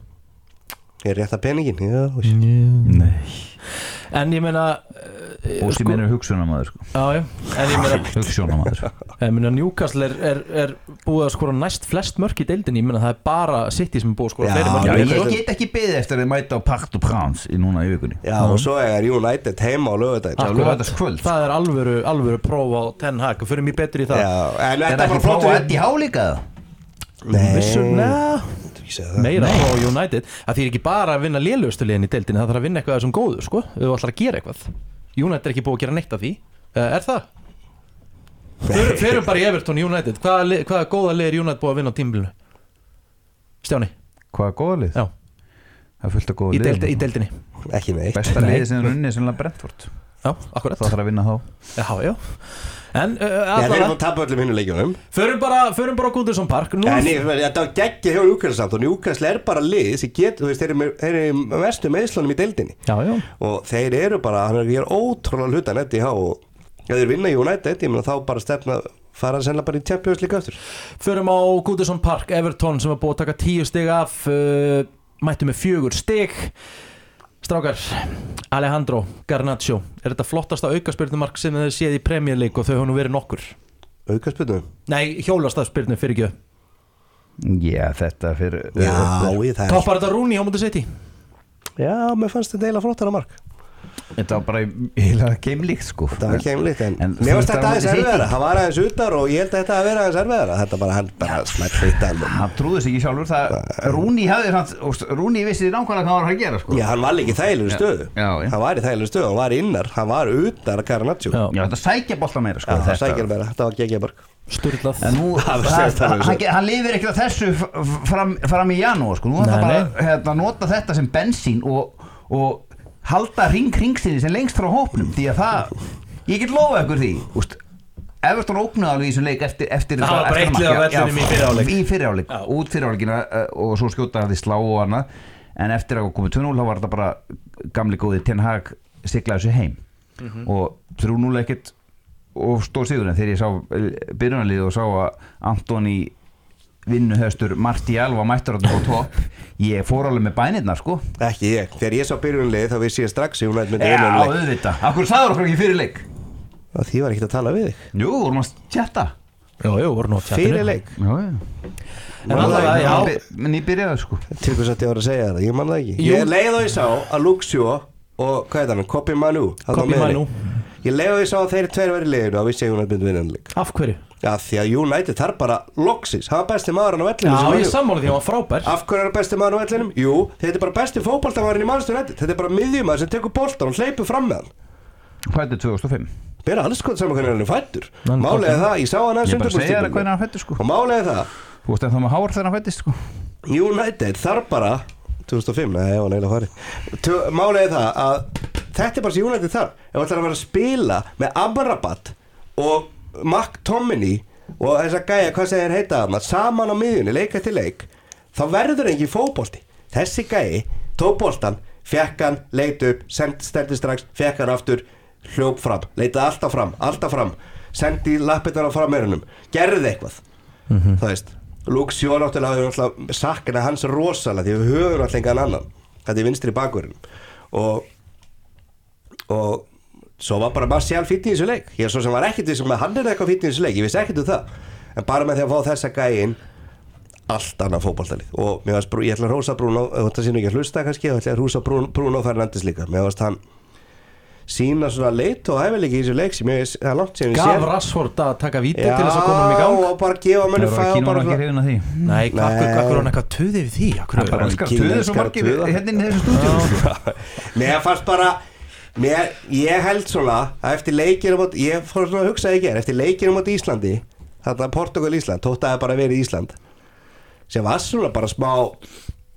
[SPEAKER 3] er rétt að peningin, já, þú veist
[SPEAKER 2] Nei
[SPEAKER 1] En ég meina
[SPEAKER 2] Ósi men er hugsunamaður sko.
[SPEAKER 1] Já, já, en ég meina
[SPEAKER 2] Hugsunamaður
[SPEAKER 1] Ég meina Newcastle er, er, er búið að skora næst flest mörk í deildinni Ég meina það er bara City sem er búið að skora
[SPEAKER 3] Já,
[SPEAKER 1] fleiri mörk
[SPEAKER 2] Já,
[SPEAKER 1] í
[SPEAKER 2] ég
[SPEAKER 1] deildinni.
[SPEAKER 2] get ekki beðið eftir að þið mæta á Parc de France í núna í vikunni
[SPEAKER 3] já, og svo er United heima á lögudaginn
[SPEAKER 2] Já, laugardagskvöld.
[SPEAKER 1] Það er alvöru, alvöru próf á Ten Hag Fyrir mér betur í það
[SPEAKER 3] já, en
[SPEAKER 2] Er
[SPEAKER 3] þetta
[SPEAKER 2] það
[SPEAKER 3] var
[SPEAKER 2] ekki frá
[SPEAKER 3] flottur
[SPEAKER 2] Eddie Howe líka?
[SPEAKER 3] nei,
[SPEAKER 1] Vissu, neða
[SPEAKER 3] ég segi það.
[SPEAKER 1] Meira frá United Það þýr ekki bara að vinna lélugustu liðin í deildinni Það þarf að vinna eitthvað sem góður, sko Ef þú ætlar að gera eitthvað United er ekki búið að gera neitt af því Eh, Er það? Förum, förum bara í Everton United Hvaða, lið- hvaða góða lið er United búið að vinna á tímabilinu? Stjáni,
[SPEAKER 2] Hvað er góða lið?
[SPEAKER 1] já,
[SPEAKER 2] Það er fullt af góða
[SPEAKER 1] í,
[SPEAKER 2] lið
[SPEAKER 1] deild, í deildinni
[SPEAKER 3] ekki neitt
[SPEAKER 2] Besta
[SPEAKER 1] Nei.
[SPEAKER 2] liðið sem er unnið sem er Brentford
[SPEAKER 1] Já, akkurat
[SPEAKER 2] Það þarf að vinna þá
[SPEAKER 1] Já, já En uh,
[SPEAKER 3] já, þeir eru
[SPEAKER 1] allavega
[SPEAKER 3] að tapa öllum hinnu leikjunum
[SPEAKER 1] Förum bara, förum bara á Goodison Park Nú,
[SPEAKER 3] en ég, þetta var geggja hjá Newcastle samt og Newcastle er bara lið sem get, þú veist, þeir eru með- þeir eru með mestu meðslunum í deildinni
[SPEAKER 1] Já, já
[SPEAKER 3] og þeir eru bara, hann er að gera ótrúlega hluta netti hjá og ef þeir vinna United, ég meina þá bara stefna fara sennilega bara í Champions League aftur
[SPEAKER 1] Förum á Goodison Park Everton sem var búið að taka tíu stig af uh, Mættu með fjögur stig Strákar, Alejandro Garnacho Er þetta flottasta aukaspyrnumark sem þið séð í Premier League og þau hafa nú verið nokkur
[SPEAKER 3] aukaspyrnu
[SPEAKER 1] Nei, hjólastafspyrnu fyrir ekki
[SPEAKER 2] Já, þetta fyrir
[SPEAKER 3] já, ég það er
[SPEAKER 1] Toppar þetta Rooney á mútið City
[SPEAKER 3] já, mér fannst þetta eiginlega flottara mark
[SPEAKER 2] Þetta var bara heila keimlíkt sko
[SPEAKER 3] það var keimlíkt en,
[SPEAKER 2] En
[SPEAKER 3] mér fannst
[SPEAKER 2] þú
[SPEAKER 3] þetta aðeins
[SPEAKER 2] veist að
[SPEAKER 3] erfiðara hann var aðeins utar og ég held að þetta að vera aðeins erfiðara þetta bara hann bara smætt fyrta
[SPEAKER 2] Hann trúði sig ekki sjálfur það Rúni hafði hans Rúni vissi nákvæmlega hvað hann var að gera sko
[SPEAKER 3] já, hann var líka í þægilegur stöðu
[SPEAKER 2] Já, já.
[SPEAKER 3] hann var í þægilegur stöðu, hann var innar hann var utar að Garnacho
[SPEAKER 1] Já.
[SPEAKER 2] Já, þetta sækja bolta meira sko
[SPEAKER 3] Já, það
[SPEAKER 2] þetta.
[SPEAKER 3] sækir meira, þetta var geggja mark
[SPEAKER 1] Sturlað
[SPEAKER 2] En nú,
[SPEAKER 3] Það var
[SPEAKER 2] það,
[SPEAKER 3] sérstæður
[SPEAKER 2] hann,
[SPEAKER 3] þessu.
[SPEAKER 2] hann, hann lifir ekki á þessu f- fram, fram í janúar sko. Nú er það
[SPEAKER 1] Nei,
[SPEAKER 2] bara hérna, nota þetta sem bensín og, og halda ring ringsinni sem lengst frá hópnum því að það, ég get lofa ykkur því úst, Everton ógnaði alveg í þessum leik eftir, eftir
[SPEAKER 1] Það var bara
[SPEAKER 2] eftir
[SPEAKER 1] eitt lið á
[SPEAKER 2] mark. Já,
[SPEAKER 1] vellinum í fyrri hálfleik.
[SPEAKER 2] í fyrri hálfleik,
[SPEAKER 1] Já.
[SPEAKER 2] út fyrri hálfleikina uh, og svo skjótaði því slá og annað en eftir að komið tvö núll þá var þetta bara gamli góði Ten Hag siglaði þessu heim og þrjú núll ekkert og stóð sigurinn þegar ég sá byrjunarlið og sá að Antoni vinnuhöstur Martial var mættur á topp ég fór alveg með bænirnar sko
[SPEAKER 3] ekki ég, þegar ég sá byrjunlið þá vissi ég strax að United myndi
[SPEAKER 2] já,
[SPEAKER 3] vinna um leik
[SPEAKER 2] auðvitað, akkur sagður okkur ekki fyrir leik
[SPEAKER 3] og því var ekkert að tala við þig
[SPEAKER 2] jú, vorum að tjata
[SPEAKER 1] Jú, jú, voru nú á tjatinu
[SPEAKER 3] fyrir leik,
[SPEAKER 2] já, já,
[SPEAKER 1] En allavega, já
[SPEAKER 2] en ég byrjaði sko
[SPEAKER 3] til hvers að ég var að segja það, ég man það ekki
[SPEAKER 1] Jú.
[SPEAKER 3] ég leið og ég sá að Luxio og hvað er það, Kopi Manu þarna á
[SPEAKER 1] Kobbie
[SPEAKER 3] miðjunni.
[SPEAKER 1] Mainoo.
[SPEAKER 3] ég leið og ég sá að þeir tveir verið liðinu og vissi að United myndi vinna um leik
[SPEAKER 1] Af hverju?
[SPEAKER 3] já, því að United þarf bara loksis hann var besti maðurinn á
[SPEAKER 1] Já,
[SPEAKER 3] vellinum sem
[SPEAKER 1] ég
[SPEAKER 3] vinur.
[SPEAKER 1] sammála því að hann var frábær
[SPEAKER 3] af hverju er hann besti maðurinn á vellinum? Jú, þetta er bara besti fótboltamaðurinn í Manchester United þetta er bara miðjumaður sem tekur boltan og hleypur fram með hann
[SPEAKER 2] fættu tvö þúsund og fimm
[SPEAKER 3] bera alls gott saman hvernig hann er fættur
[SPEAKER 1] Hann
[SPEAKER 3] málið er
[SPEAKER 1] fæddur.
[SPEAKER 3] það, ég sá hann aðeins
[SPEAKER 2] ég bara segja þér
[SPEAKER 3] undirbúrstímabilinu.
[SPEAKER 2] hvernig hann fættu sko
[SPEAKER 3] og málið er það
[SPEAKER 2] þú veist en það með hár þegar hann fættist sko
[SPEAKER 3] United þarf bara tvö þúsund og fimm, nei, ég var neila farið málið er það að þetta er bara sem United þarf ef það ætlar að vera að spila með Amrabat og McTominay og þess að gæja, hvað segir heita þarna saman á miðjunni, leik eftir leik þá verður engin fótbolti þessi gæi, tók boltan fekk hann, leit upp, send, stendur strax fekk hann aftur, hljóp fram leitaði alltaf fram, alltaf fram sendi lappirnar á framherunum, gerði eitthvað
[SPEAKER 1] Mhm.
[SPEAKER 3] það veist Luke Shaw náttúrulega hefur náttúrulega sakna hans rosalega því við höfum náttúrulega engan annan þetta er vinstri bakverðin og og svo var bara Martial fínn í þessu leik ég er svo sem var ekkert því sem að hann er eitthvað fínn í þessu leik ég vissi ekkert um það en bara með því að fá þessa gæin allt annað fótboltalið og mér varst, ég ætla að hrósa Bruno þetta sínum ekki að hlusta kannski ég ætla að hrósa Bruno, Bruno Fernandes líka mér varst hann sína svona leit og hæfileiki í þessu leik sem ég það er langt sem ég
[SPEAKER 1] Gaf Rashford að taka víti til þess að koma um í
[SPEAKER 3] já
[SPEAKER 1] gang
[SPEAKER 3] og bara gefa
[SPEAKER 2] það
[SPEAKER 3] manni
[SPEAKER 2] var
[SPEAKER 3] fæ
[SPEAKER 2] ekki
[SPEAKER 3] og bara
[SPEAKER 2] náttúrulega ekki hrifin að því
[SPEAKER 1] Nei, hvað
[SPEAKER 3] Nei.
[SPEAKER 1] er hann eitthvað tuðið við því? Af hverju-
[SPEAKER 2] hann bara elskar
[SPEAKER 3] King
[SPEAKER 2] tuðið svo
[SPEAKER 3] elskar
[SPEAKER 2] margir
[SPEAKER 3] tuða.
[SPEAKER 2] hérna inn í þessu stúdíu
[SPEAKER 3] mér fannst bara mér, ég held svona að eftir leikinu mot, ég fór svona að hugsa ekki eftir leikinu mot Íslandi þarna Portugal Ísland, tótt að það bara verið Ísland sem var svona bara smá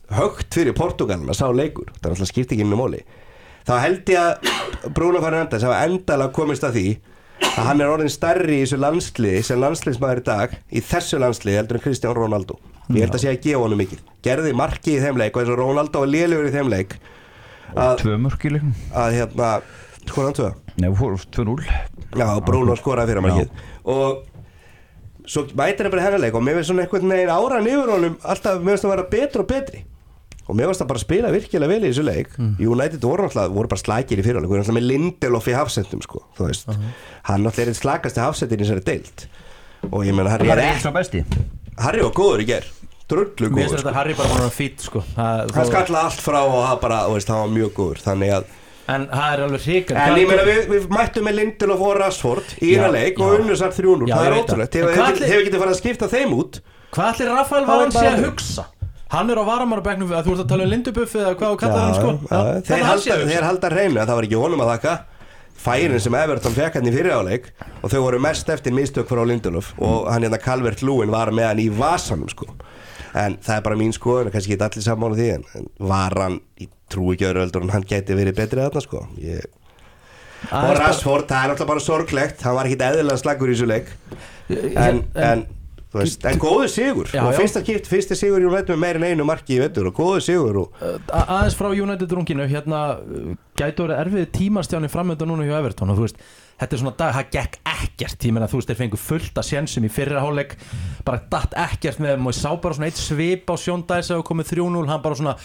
[SPEAKER 3] högt fyrir Portugalina sá leikur, það er alltaf skipti ekki inn um móli þá held ég að Bruno Fernandes hafa endalega komist að því að hann er orðin stærri í þessu landsliði sem landsliðsmaður í dag í þessu landsliði heldur en Cristiano Ronaldo ég held að sé að gefa honum mikið gerði marki í þeim leik og eins og Ronaldo var lélegur í þeim leik
[SPEAKER 2] að, tvö mörk í leikum
[SPEAKER 3] að hérna, skoðan hann tvö?
[SPEAKER 2] Nei, tvö núll
[SPEAKER 3] Já, Bruno skoraði fyrir markið og svo mætir hann bara hennar leik og mér finnst svona einhvern veginn áran yfir honum alltaf, mér finnst það að vera betur og betri og mér finnst það bara að spila virkilega vel í þessu leik mm. United voru alltaf, voru bara slækir í fyrirháleik voru alltaf með Lindelof í hafsendum sko, þú veist, uh -huh. hann alltaf er einn slakasti hafsendin í þessari deild og ég meina Harry er ekki Harry var góður í ger, drullu góður
[SPEAKER 1] mér finnst þetta Harry bara búin að fít sko
[SPEAKER 3] hann þó... skalla allt frá og það bara, þú veist, hann var mjög góður þannig að
[SPEAKER 1] en það er alveg hrikar
[SPEAKER 3] en ég meina við, við mættum með Lindelof og Rashford í hérna leik og unnur samt þrjú núll það er ótrúlegt, hefur getið farið að skipta þeim út
[SPEAKER 1] hvað ætlir Rafael Varane sé að hugsa hann er á varamarabæknum að þú ert að tala um Lindebuff eða hvað þú kallar hann sko
[SPEAKER 3] já, já, þeir, halda, þeir halda hreinu að það var ekki honum að þakka færin sem Everton fekk hann í fyriráleik og þau voru mest eftir mistök frá Lindelof og hann hérna Calvert-Lewin var með hann í vasanum sko en það er bara mín skoðun, kannski ekki allir sammála því en var hann, ég trú ekki öðru öldur en hann gæti verið betri þarna sko ég... og Rashford, það er náttúrulega bara sorglegt hann var ekkit eðlilega slagur í þessu leik en, en Veist, en góður sigur já, og fyrsta kipt, fyrsta sigur í United með meir en einu marki í vetur og góður sigur og...
[SPEAKER 1] A aðeins frá United runginu hérna gætu verið erfið tímastjáni framönda núna hjá Everton og þú veist þetta er svona dag, það gekk ekkert tíma þú veist þeir fengu fullt að sénsum í fyrra hálfleik bara datt ekkert með maður sá bara svona eitt svip á Sean Dyche og komið þrjú núll hann bara svona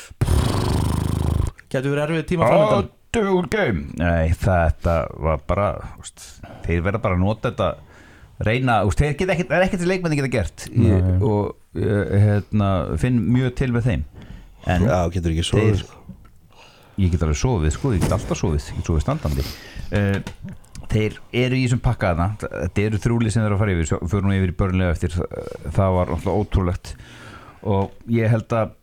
[SPEAKER 1] gætu verið erfið tíma framönda
[SPEAKER 2] oh, Nei þetta var bara veist, þeir verða bara að nota þetta reyna, úst, þeir geta ekkert, það er ekkert til leikmenni geta gert ég, og hérna, finn mjög til með þeim en
[SPEAKER 3] já, getur ekki sofið
[SPEAKER 2] þeir, ég get alveg sofið, sko, ég get alltaf sofið ég get sofið standandi uh, þeir eru í þessum pakkaðna þetta eru þrúli sem þeir eru að fara yfir fyrir nú yfir í börnlega eftir það var alltaf ótrúlegt og ég held að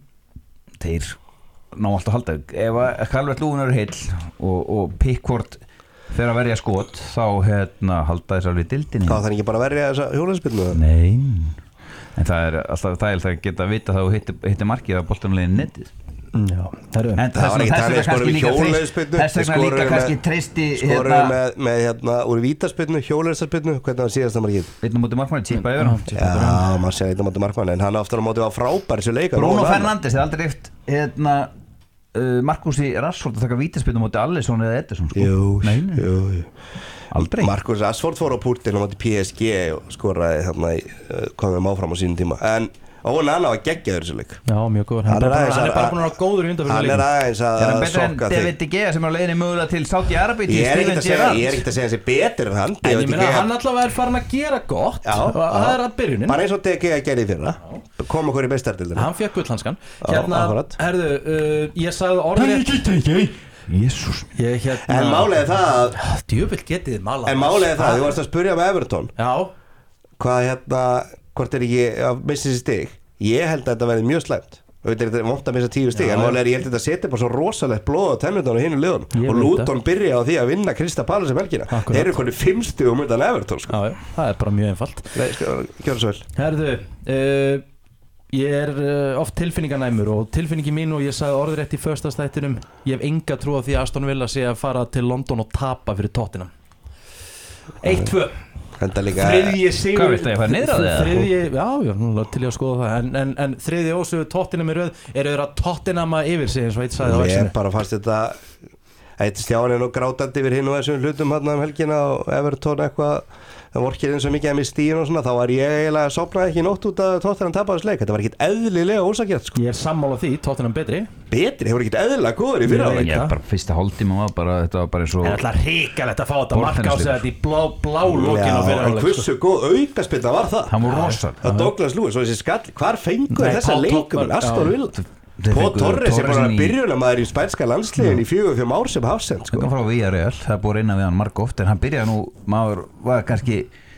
[SPEAKER 2] þeir ná alltaf halda ef að Calvert-Lewin eru heill og, og Pickford þegar að verja skot þá hérna halda þess alveg dildinni
[SPEAKER 3] þá þannig ekki bara að verja þessa hjólaspilnu
[SPEAKER 2] nei en það er alltaf það er að geta að vita þá hitti, hitti markið á boltanlegin nettið
[SPEAKER 1] já það er
[SPEAKER 2] en það var ekki talið skorum í hjólaspilnu þess vegna líka kannski treysti
[SPEAKER 3] skorum hérna, með, með hérna úr vítaspilnu hjólaspilnu hvernig var síðast það markið
[SPEAKER 2] einn á móti markmann típa yfir hann
[SPEAKER 3] já maður sé einn á móti markmann en hann aftur á móti var frábær þessu leika
[SPEAKER 2] Bruno Fernandes er aldrei eftir hérna Uh, Markusi Rashford að taka vítaspilnu móti Alisson eða Ederson sko.
[SPEAKER 3] jú,
[SPEAKER 2] nei, nei.
[SPEAKER 3] jú, jú.
[SPEAKER 2] aldrei
[SPEAKER 3] Markus Rashford fór á púrtinu móti P S G og skoraði þarna komum áfram á sínum tíma en Óna Anna var geggjaður þessu leik
[SPEAKER 1] já mjög góður hann, hann, hann er bara búin að vera góður í undanfyrir
[SPEAKER 3] hann er aðeins að
[SPEAKER 2] er hann betur en David De Gea sem er á leiðinni mögulega til Saudi-Arabi
[SPEAKER 3] ég er ekkert að segja ég er ekkert að segja hans er betur en hann
[SPEAKER 1] en ég meina hann allavega er farin að gera gott já, og það er að byrjunin
[SPEAKER 3] bara eins og De Gea gerði fyrra kom okkur í bestardildina
[SPEAKER 1] hann fekk gullhanskan hérna herðu uh, ég sagði orðrétt
[SPEAKER 2] Jésús
[SPEAKER 1] hérna,
[SPEAKER 3] en málega það
[SPEAKER 1] djöfull getið málað
[SPEAKER 3] en málega það þú varst að spyrja með Everton
[SPEAKER 1] já
[SPEAKER 3] hvað hérna hvort er ekki að missa þessi stig ég held að þetta verði mjög slæmt og þetta er vont að missa tíu stig en málega er ég held að þetta setja bara svo rosalegt blóð á tennundunum og hinu liðunum og Luton byrja á því að vinna Crystal Palace um helgina þeir eru konið fimm stigum undan Everton sko.
[SPEAKER 1] já, það er bara mjög einfalt
[SPEAKER 3] gjör það svo vel
[SPEAKER 1] herðu uh, ég er uh, oft tilfinninganæmur og tilfinningi mín og ég sagði orðrétt í föstastættinum ég hef enga trú á því að Aston Villa sé að fara til London og tapa fyrir Tottenham eitt tvö þriðji sigur þriðji, já, já, til ég að skoða það en, en, en þriðji ósögu Tottenham í röð eru þeirra Tottenham að yfir sig eins og eitt sagði á
[SPEAKER 3] ég bara fannst þetta eitt stjáni nú grátandi yfir hinn og þessum hlutum hann um helgina og Everton eitthvað það vorkir eins og mikið að mér stíðin og svona þá var ég eiginlega að sopnaði ekki nótt út að Tottenham tapaðis leik þetta var ekkit eðlilega ósakjart sko.
[SPEAKER 1] ég er sammála því, Tottenham betri
[SPEAKER 3] betri, hefur ekkit eðlilega góður í fyrra
[SPEAKER 2] ég er bara fyrsta hálftíma var bara þetta var bara eins og
[SPEAKER 1] en alltaf hrikalegt að fá þetta mark á sig þetta í blá, blá lókin á fyrra
[SPEAKER 3] en hversu góð aukaspilna var það
[SPEAKER 2] hann var rosa
[SPEAKER 3] það Douglas Lewis og þessi skall hvar fengur þessa leikum Aston Villa Pó Torres er bara að byrjuna maður í spænska landsliðin í fjögur fimm ár sem hafsend sko.
[SPEAKER 2] hann frá Villarreal, það er búið að reyna við hann marg oft en hann byrjaði nú, maður var kannski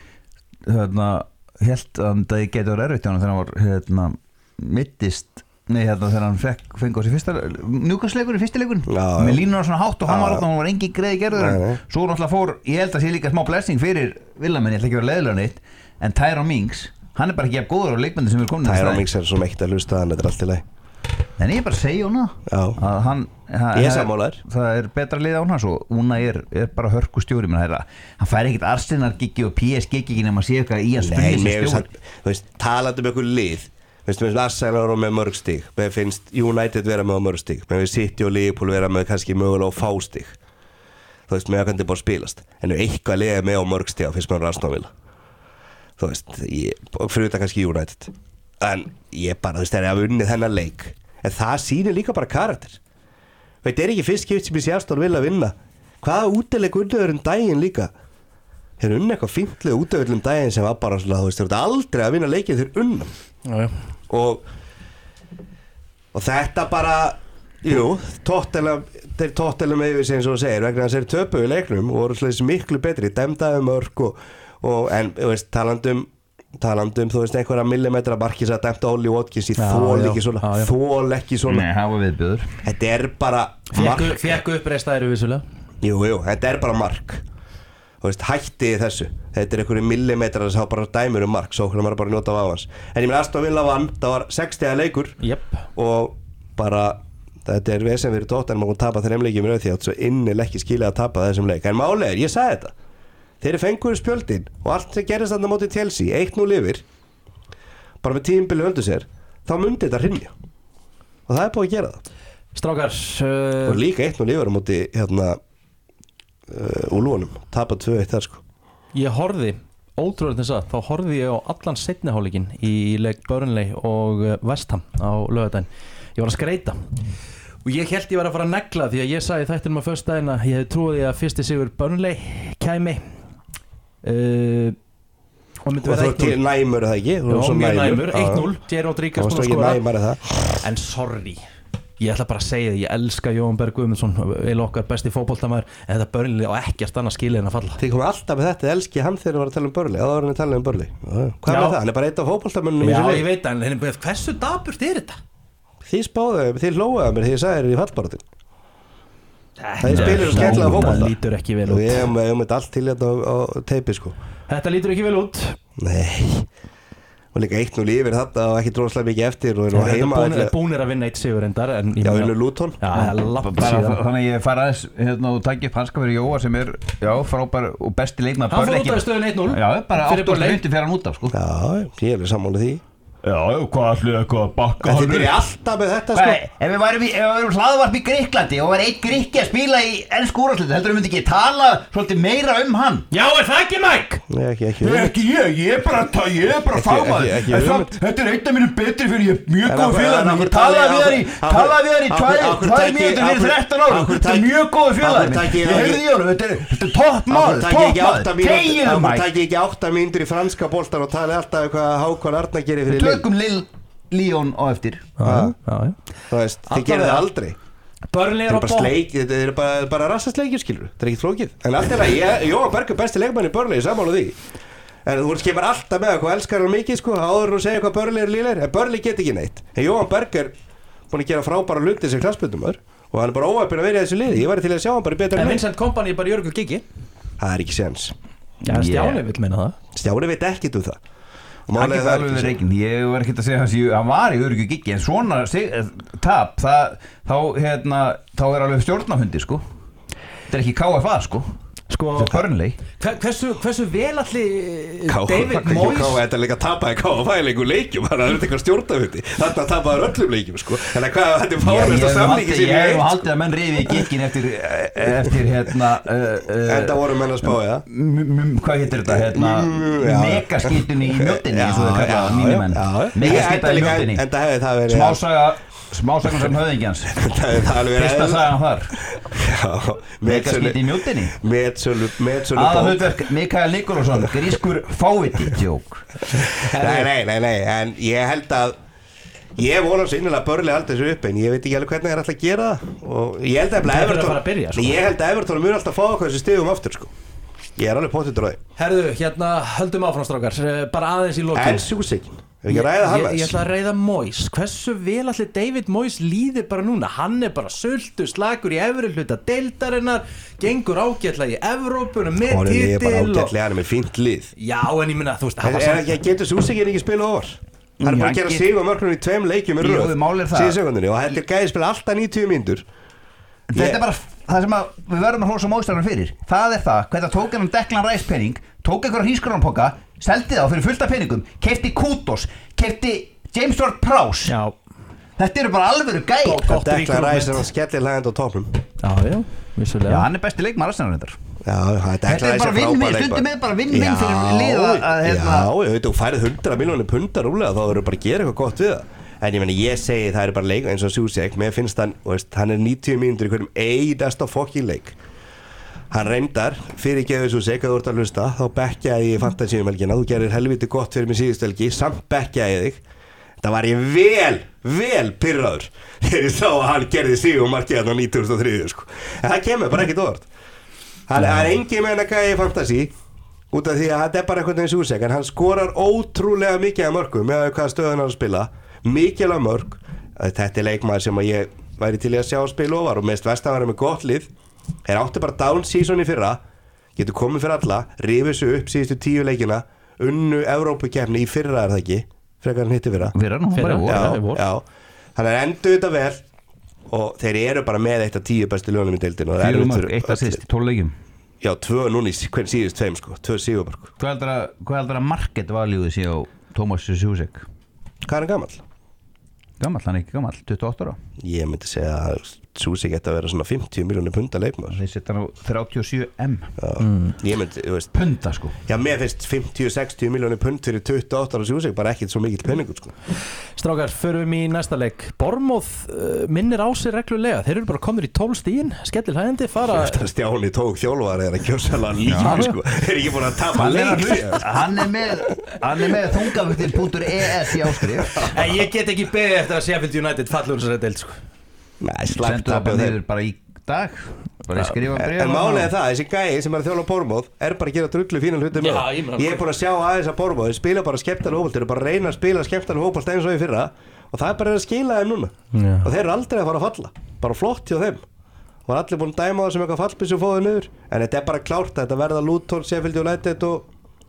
[SPEAKER 2] hérna, held að það getur erfitt þegar hann var hérna, mittist nei, hérna, þegar hann fekk, fengi á sig fyrsta njúkastleikur í fyrstileikur með línuna svona hátt og hann var, var engin greið gerður en svo náttúrulega fór, ég held að sé líka smá blessing fyrir Villamenn, ég ætla ekki að vera leiðilega neitt en Tyrone Mings, hann er bara ekki af góður á leikmenni sem er komin
[SPEAKER 3] Tyrone Mings er svona ekkert að hlusta hann, þetta er allt í lagi
[SPEAKER 2] En ég er bara að segja húnna að hann, hann
[SPEAKER 3] Ég er sammálaður.
[SPEAKER 2] Það er betra lið án hans og Una er, er bara hörku stjóri menn, herra, hann fær ekkert Arsenal giggi og P S G giggi nema að sé eitthvað í að spila
[SPEAKER 3] Nei,
[SPEAKER 2] sem
[SPEAKER 3] mér
[SPEAKER 2] stjóri
[SPEAKER 3] finnst Þú veist, talandi um einhver lið Veist, mér finnst Arsenal vera með mörg stig Mér finnst United vera með mörg stig Mér finnst City og Liverpool vera með kannski mögulega á fá stig Þú veist, mér kannski bara spilast En ef eitthvað liðið með á mörg stig finnst mér Arsenal vilja Þú veist, ég, fyrir þetta kannski United En ég bara, þú veist, þegar ég hafa unnið þennan leik En það sýnir líka bara karakter Veit, er ekki fyrst skipt sem ég sé Aston Villa vinna Hvaða útileik unnöður um daginn líka Þeir unni eitthvað fíntlið útöfullum daginn sem var bara svona, þú veist, þeir eru aldrei að vinna leikinn þeir unna
[SPEAKER 1] Já, já.
[SPEAKER 3] og og þetta bara jú, tóttelega þeir tóttelega með yfir sem þú segir vegna þess að þeir töpuðu leiknum og voru sliðis miklu betri dæmdaði mörg og, og en, þú veist, talandum talandum, þú veist, einhverja millimetra markis að dæmta Ollie Watkins í þól ekki svona
[SPEAKER 1] já, já.
[SPEAKER 3] þól ekki svona
[SPEAKER 2] Nei, það var viðbjöður
[SPEAKER 3] þetta er bara
[SPEAKER 1] Fekku, fekku uppreistæri vissulega
[SPEAKER 3] jú, jú, þetta er bara mark þú veist, hætti í þessu þetta er einhverju millimetrar sem bara dæmur um mark svo hvernig maður bara njóta af hans en ég minn Aston Villa vann, það var sextíu leikur
[SPEAKER 1] yep.
[SPEAKER 3] og bara þetta er vesen fyrir tótt en maður tapa þeim leikjum í röð því að svo innil ekki skilja að tapa þessum leik en máli er, ég sagði þetta þeir fengur spjöldin og allt sem gerist þarna móti Chelsea eitt núll yfir bara með tímabili höldu sér þá myndi þetta hrynja og það er búið að gera það
[SPEAKER 1] Strákar uh...
[SPEAKER 3] og líka eitt núll yfir á móti hérna Uh, Úlfunum, tapa tvö eitt þar sko
[SPEAKER 1] Ég horfði, ótrúlega þess að þá horfði ég á allan seinni hálfleikinn í leik Burnley og West Ham á laugardaginn. Ég var að skreita og ég held ég var að fara að negla því að ég sagði þættinum á föstudaginn að ég hefði trúið því að fyrsti sigur Burnley kæmi uh, og myndi
[SPEAKER 3] og
[SPEAKER 1] vera
[SPEAKER 3] þú
[SPEAKER 1] eitt núll
[SPEAKER 3] til næmur það ekki
[SPEAKER 1] Jó, mjög næmur, eitt núll J. Rodríguez búinn að skora en sorry Ég ætla bara að segja það, ég elska Jóhann Berg Guðmundsson eða okkar besti fótboltamaður en þetta Burnley á ekkert annað skilið en að falla
[SPEAKER 3] Þið komum alltaf með þetta, elski hann þegar við varum að tala um Burnley eða varum við að tala um Burnley Hvað er það? Hann er bara eitt af fótboltamönnum
[SPEAKER 1] Já, ég veit það, en hversu daburt er þetta?
[SPEAKER 3] Þið spáðu, þið hlóaðu mér því ég sagði þér í fallbaratin Það spilir svo skemmtilega fótbolta
[SPEAKER 1] Það lítur ekki vel út
[SPEAKER 3] Við hefum þetta allt til hérna á, á teipi sko
[SPEAKER 1] Þetta lítur ekki vel út
[SPEAKER 3] Nei og líka eitt núll yfir þetta og ekki dróðslega mikið eftir og
[SPEAKER 1] það er búnir, búnir að vinna eitt sigur endar
[SPEAKER 3] já, unnu Luton
[SPEAKER 1] já,
[SPEAKER 2] þannig að ég fara aðeins hérna, og takk upp hanska fyrir Jóa sem er já, frábær og besti leikmaður
[SPEAKER 1] hann fór út af stöðun eitt núll
[SPEAKER 2] já, bara áttu að myndi fyrir hann út af sko.
[SPEAKER 3] já, ég er sammála því
[SPEAKER 2] já, hvað allir eitthvað að bakka
[SPEAKER 3] þetta er alltaf með þetta sko
[SPEAKER 2] ef við værum, værum hlaðvarp í Gríklandi og var einn Gríkki að spila í ensku úrvalsdeildinni heldur við myndi ekki tala svolítið meira um hann
[SPEAKER 1] já, er það ekki Mike?
[SPEAKER 3] Nei, ekki, ekki,
[SPEAKER 2] ekki ég, ég er bara ég er bara fámaður þetta er eitt af mínum betri fyrir ég er mjög góð félagin ég talaði við þar í talaði við þar í tvær mínútur fyrir þrettán árum þetta er mjög góð félagin ég heyrði í honum þetta er topp maður topp maður tegiðu Mike
[SPEAKER 3] takk ekki átta mínútur í franska boltan og tala alltaf hvað Hákon Arnar gerir fyrir
[SPEAKER 2] tökum Lill Líón á eftir
[SPEAKER 3] þú veist, þið gerir það aldrei
[SPEAKER 1] Burnley er á bótt
[SPEAKER 3] þetta er bara, bara rassastleikir skilur þetta er ekkert flókið en allt er að Jóhann Berg er besti leikmann í Burnley sammála því en þú skemur alltaf með hvað elskar hann mikið sko áður og segja hvað Burnley er líleir en Burnley get ekki neitt en Jóhann Berg er búin að gera frábæra hluti sem klassbundumar og hann er bara óheppinn að vera í þessu liði ég væri til að sjá hann bara betur
[SPEAKER 1] en Vincent Kompany er bara Jörgur Giggi
[SPEAKER 3] það er ekki séns
[SPEAKER 1] já, Stjáni vill meina það
[SPEAKER 3] Stjáni veit ekkert um það
[SPEAKER 2] hann getur alveg verið reikn ég var ekkert að segja hans hann var í öryggu Giggi en svona tap það, þá, hérna, þá er alveg stjórnafundi sko þetta er ekki K F A sko
[SPEAKER 1] sko
[SPEAKER 2] hver,
[SPEAKER 1] hversu, hversu vel allir David
[SPEAKER 3] Moyes þetta er líka að tapa í K F A í leikum leikjum það er eitthvað stjórnafundi þarna tapaður öllum leikjum sko þannig að hvað þetta er fárust að samlíki
[SPEAKER 2] ég hef haldið að menn reyði í Giggin eftir eftir hérna
[SPEAKER 3] en það voru menn að spá ja
[SPEAKER 2] hvað heitir þetta hérna megaskýtunni í mjöttinni eins og það kallaða mínir menn megaskýta í mjöttinni
[SPEAKER 3] en það hefði það verið
[SPEAKER 2] smásaga smásagn sem höfðingjans fyrsta sagan þar megaskýti í mjöttinni aðalhutverk Mikael Nikolásson grískur fáviti djók
[SPEAKER 3] nei, nei, nei, nei en ég held að ég vona svo innilega Burnley haldi þessu upp en ég veit ekki alveg hvernig það er alltaf að gera það og ég held að Everton ég held að Everton mjög alltaf fá okkur þessu stigum aftur sko ég er alveg pottur á því
[SPEAKER 1] herðu, hérna höldum áfram strákar bara aðeins í lokin
[SPEAKER 3] en Súsíkin Ég, ég,
[SPEAKER 1] ég ætla að ræða Moyes hversu vel allir David Moyes líðir bara núna hann er bara sultu slagur í efri hluta deildarinnar gengur ágætlega í Evrópunum með
[SPEAKER 3] titil
[SPEAKER 1] og
[SPEAKER 3] ágætlega hann er með fínt lið
[SPEAKER 1] já en ég minna þú veist
[SPEAKER 3] er, er, er, getur Súsíkin ekki spila ofar Hann er bara að
[SPEAKER 2] Já,
[SPEAKER 3] gera
[SPEAKER 2] get-
[SPEAKER 3] sig og mörkunum í tveim leikjum í
[SPEAKER 2] Jú,
[SPEAKER 3] röð
[SPEAKER 2] mál er það.
[SPEAKER 3] síðan sekundinni og þetta er gæði spila alltaf níutíu mínútur.
[SPEAKER 2] Þetta
[SPEAKER 3] Ég-
[SPEAKER 2] er bara það sem að við verðum að hrósa móðstæðan fyrir. Það er það, hvernig tók hann um Declan Rice pening, tók einhverja hrísgrjónapoka, seldi þá fyrir fullta peningum, keypti Kudos, keypti James Ward-Prowse.
[SPEAKER 1] Já,
[SPEAKER 2] Þetta eru bara alvöru gæi.
[SPEAKER 1] Gott- gott
[SPEAKER 3] Declan
[SPEAKER 1] ríkur
[SPEAKER 3] Rice er
[SPEAKER 1] moment.
[SPEAKER 3] hann skellir hlægand á topnum.
[SPEAKER 1] já, já, vissulega
[SPEAKER 2] Já, hann er besti leikmaður Arsenal reyndar.
[SPEAKER 3] Já, það er
[SPEAKER 2] Þetta er bara vinn-vinn, stundum er bara vinn-vinn fyrir lið að- að, hérna-
[SPEAKER 3] Já, ég veit, þú færið hundra miljónir pundar rúlega, þá verður bara að gera eitthvað gott við það. En ég meni, ég segi það er bara leik eins og Susek, mér finnst hann, veist, hann er níutíu mínútur í hverjum einasta fokkin leik. Hann reyndar, fyrir gefið Susek, að þú ert að hlusta, þá bekkjaði ég fantasíum helgina, þú gerir helviti gott fyrir mig síðust helgi, samt bekkjaði þig. Það var ég vel, vel pyrraður þegar ég sá að hann gerði sig og markið hann á nítugasta og þriðju sko. En það kemur bara ekkert orð. Hann er engin með hann að gæja í fantasí út af því að þetta er bara eitthvað eins Susek, en hann skorar ótrúlega mikið af mörgum með hvaða stöðun hann spila, mikið af mörg. Þetta er leikmaður sem að ég væri til í að sjá spila ofar og mest vest að vera með gott lið. Er átti bara down season í fyrra, getur komið fyrir alla, rifið sig upp síðustu tíu leikina, unnu Evrópukeppni í fyrra er það ekki, frekar hann hitti fyrra.
[SPEAKER 2] Fyrir hann, hún
[SPEAKER 1] Fyrra,
[SPEAKER 2] bara voru.
[SPEAKER 1] já.
[SPEAKER 3] Já,
[SPEAKER 1] vor.
[SPEAKER 3] já. Þannig að endur þetta vel og þeir eru bara með eitt af tíu bestu ljónum í deildinu og það er
[SPEAKER 2] Fjögur
[SPEAKER 3] erfitt
[SPEAKER 2] mörg,
[SPEAKER 3] fyrir
[SPEAKER 2] eitt
[SPEAKER 3] öll-
[SPEAKER 2] assist, tólf leikjum.
[SPEAKER 3] Já, tvö núna í hvern síðust tveim sko, tvö sigurmörk.
[SPEAKER 2] Hvað heldur að, hvað heldur að market value sé á Thomas Susek?
[SPEAKER 3] Hvað er hann gamall?
[SPEAKER 2] Gamall, hann er ekki gamall, tuttugu og átta ára.
[SPEAKER 3] Ég myndi segja að Susi geta að vera svona fimmtíu miljónir punda leikmaður.
[SPEAKER 2] Þeir setja hann á þrjátíu og sjö M.
[SPEAKER 3] Ég myndi, þú veist,
[SPEAKER 2] Punda sko.
[SPEAKER 3] já, mér finnst fimmtíu til sextíu miljónir pund fyrir tuttugu og átta ára Susi bara ekkert svo mikill penningur sko.
[SPEAKER 1] Strákar, förum í næsta leik. Bournemouth uh, minnir á sig reglulega. Þeir eru bara komnir í tólf stígin, skellir hægindi, fara
[SPEAKER 3] Eftir að Stjáni tók þjálfari er að kjósalega lífi
[SPEAKER 1] Já.
[SPEAKER 3] sko. Þeir eru ekki búin að tapa
[SPEAKER 2] Hann er,
[SPEAKER 3] leik
[SPEAKER 2] að, hann er með hann er með þungavöktin.es í áskrif.
[SPEAKER 1] En ég get ekki beðið eftir að Sheffield United fallur þessari deild sko.
[SPEAKER 3] Nei, slæmt
[SPEAKER 2] Sendu það
[SPEAKER 3] tapið
[SPEAKER 2] bara
[SPEAKER 3] þeir.
[SPEAKER 2] niður bara í dag. Bara ég skrifa
[SPEAKER 3] En,
[SPEAKER 2] bréf
[SPEAKER 3] en málið er það, þessi gæi sem er að þjóla Bournemouth er bara að gera drullu fína hluti með
[SPEAKER 1] Já,
[SPEAKER 3] það.
[SPEAKER 1] ég meina-
[SPEAKER 3] Ég er búin að sjá aðeins að Bournemouth þeir spila bara skemmtilega hópalt, þeir eru bara að reyna að spila skemmtilega hópalt eins og í fyrra og það er bara að skila þeim núna
[SPEAKER 1] Já.
[SPEAKER 3] og þeir eru aldrei að fara að falla, bara flott hjá þeim og er allir búin að dæma það sem eitthvað fallbissu fóðu niður, en þetta er bara klárt að þetta verða Luton, Sheffield United og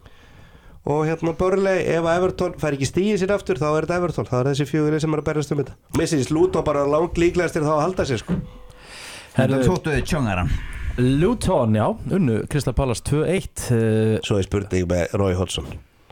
[SPEAKER 3] og hérna Burnley, ef að Everton fær ekki stíið sér aftur þá er þetta Everton, það er þessi fjögur sem er að berjast um þetta. Missins Luton bara langt líklegastir þá að halda sér sko.
[SPEAKER 2] Þetta þóttuði tjóngaran.
[SPEAKER 1] Luton, já, unnu Crystal Palace tvö eitt uh,
[SPEAKER 3] Svo er spurning með Roy Hodgson.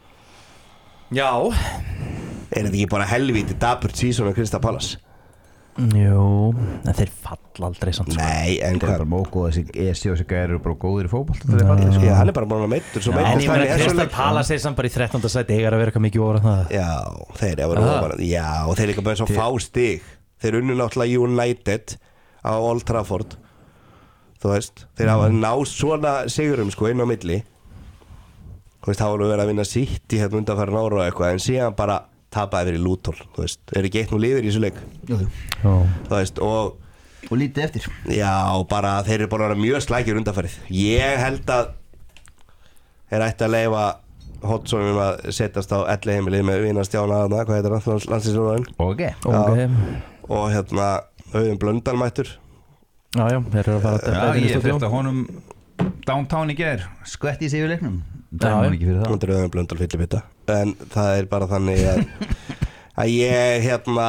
[SPEAKER 1] Já.
[SPEAKER 3] Er þetta ekki bara helvíti daburt sísón á Crystal Palace?
[SPEAKER 1] Jú, en þeir falla aldrei samt sko.
[SPEAKER 3] Nei, en
[SPEAKER 2] Þetta er
[SPEAKER 3] hvað?
[SPEAKER 2] bara móku þessi E S C og þessi gæri eru bara góðir í fótbolt. Þetta er fallið sko.
[SPEAKER 3] Já, hann er bara búin að meittur svo
[SPEAKER 1] En
[SPEAKER 3] meittur
[SPEAKER 1] ég meina Crystal Palace er samt bara í þrettánda sæti, eiga að vera eitthvað mikið ofar en það.
[SPEAKER 3] Já, þeir eru að vera
[SPEAKER 1] Aha.
[SPEAKER 3] ofan Já, og þeir eru líka bara eins og fá stig. Þeir unnu náttúrulega United á Old Trafford. Þú veist, þeir hafa náð svona sigurum sko inn á milli. Þú veist, þá voru verið að vinna City hérna undanfærin ára og eitthvað, en síðan bara tapaði fyrir Luton, þú veist, þeir eru ekki eitt nú lifir í þessu leik,
[SPEAKER 2] Jú, jú.
[SPEAKER 1] Já.
[SPEAKER 3] þú veist, og
[SPEAKER 2] Og lítið eftir.
[SPEAKER 3] já, bara þeir eru bara að vera mjög slækjur undanfærið. Ég held að þeir ætti að leifa Hodgsonum að setjast á elli heimilið með vina Stjána aðna, hvað heitir hann, landslýsrúðarinn,
[SPEAKER 2] Ok.
[SPEAKER 1] Ok.
[SPEAKER 3] og hérna Auðun Blöndal mættur.
[SPEAKER 1] Já, já, þeir eru að fara að
[SPEAKER 2] Já,
[SPEAKER 1] inn í
[SPEAKER 2] ég
[SPEAKER 1] stúdíó.
[SPEAKER 2] fyrst að honum downtown í gær skvetti sig yfir leiknum.
[SPEAKER 1] Já,
[SPEAKER 2] Dæma hann ekki fyrir það.
[SPEAKER 3] Hún er Auðun Blöndal fyllibitta, en það er bara þannig að að ég hérna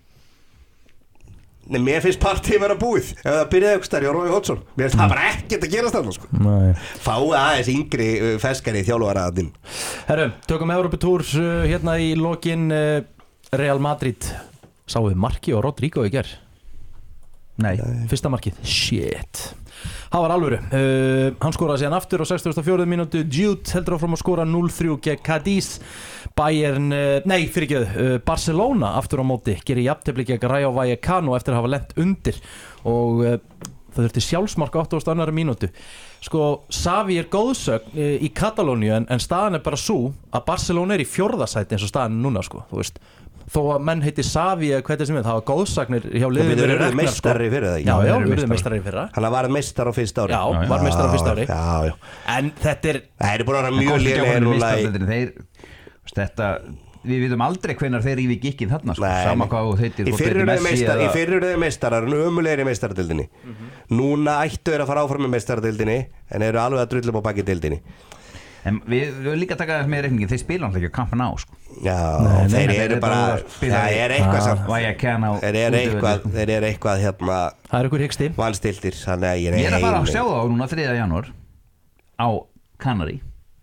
[SPEAKER 3] Nei, mér finnst partíð vera búið ef það byrjaði eitthvað stærri á Roy Hodgson. Mér finnst það bara ekkert að gerast þarna sko.
[SPEAKER 1] Nei.
[SPEAKER 3] Fáið aðeins yngri uh, feskari þjálfaraðinn.
[SPEAKER 1] Herru, tökum Evropatúr uh, hérna í lokin uh, Real Madrid. Sáuð marki og Rodrigo í gerð.
[SPEAKER 2] Nei.
[SPEAKER 1] Fyrsta markið, shit. Það var alvöru, uh, hann skoraði síðan aftur á sextugustu og fjórðu mínútu. Jude heldur áfram að skora núll þrjú gegn Cadiz. Bayern, uh, nei fyrirgeðu, uh, Barcelona aftur á móti gerir jafntefli gegn Rayo Vallecano eftir að hafa lent undir og uh, það þurfti sjálfsmark á áttugasta og annarri mínútu. Sko, Xavi er góðsögn uh, í Katalóníu en, en staðan er bara svo að Barcelona er í fjórða sæti eins og staðan er núna sko, þú veist. Þó að menn heiti Xavi eða hvað þetta sem við, það var góðsagnir hjá liðinu
[SPEAKER 3] Við
[SPEAKER 1] verið
[SPEAKER 3] erum
[SPEAKER 1] reknar,
[SPEAKER 3] meistari fyrir það ekki?
[SPEAKER 1] Já, já,
[SPEAKER 2] þeir eru
[SPEAKER 1] við erum
[SPEAKER 2] meistarar.
[SPEAKER 1] meistari fyrra.
[SPEAKER 3] Hann var meistar á fyrsta ári.
[SPEAKER 1] Já, var meistari á fyrsta ári.
[SPEAKER 3] Já, já.
[SPEAKER 1] En þetta er
[SPEAKER 3] Það er búin að vera
[SPEAKER 2] En
[SPEAKER 3] mjög
[SPEAKER 2] komst ekki á
[SPEAKER 3] lélegir
[SPEAKER 2] honum
[SPEAKER 3] núna í
[SPEAKER 2] meistaradeildinni. Þeir þetta við vitum aldrei hvenær þeir yfir gikkið þarna sko.
[SPEAKER 3] Nei,
[SPEAKER 2] Sama
[SPEAKER 3] nei.
[SPEAKER 2] hvað þú heitir
[SPEAKER 3] Í
[SPEAKER 2] hvort
[SPEAKER 3] fyrru
[SPEAKER 2] heitir
[SPEAKER 3] röðu
[SPEAKER 2] Messi
[SPEAKER 3] meistar, í
[SPEAKER 2] eða-
[SPEAKER 3] fyrru röðu meistarar en ömulegir í meistaradildinni. Núna ættu þeir að fara áfram í meistaradildinni en eru alveg að drullum á baki dildinni.
[SPEAKER 2] En við við líka taka það með reikningin, þeir spila náttúrulega ekki á Camp Nou sko.
[SPEAKER 3] Já,
[SPEAKER 2] Nei,
[SPEAKER 3] þeir
[SPEAKER 2] nei,
[SPEAKER 3] eru
[SPEAKER 2] þeir
[SPEAKER 3] bara
[SPEAKER 2] eru bara-
[SPEAKER 3] það er eitthvað samt
[SPEAKER 2] Vallecano
[SPEAKER 3] þeir eru eitthvað, þeir eru eitthvað hérna
[SPEAKER 1] Það er ykkur hyggsti
[SPEAKER 3] vanstiltir, þannig að ég
[SPEAKER 2] Ég er að fara að
[SPEAKER 3] heim-
[SPEAKER 2] sjá það núna þriðja janúar á Canary.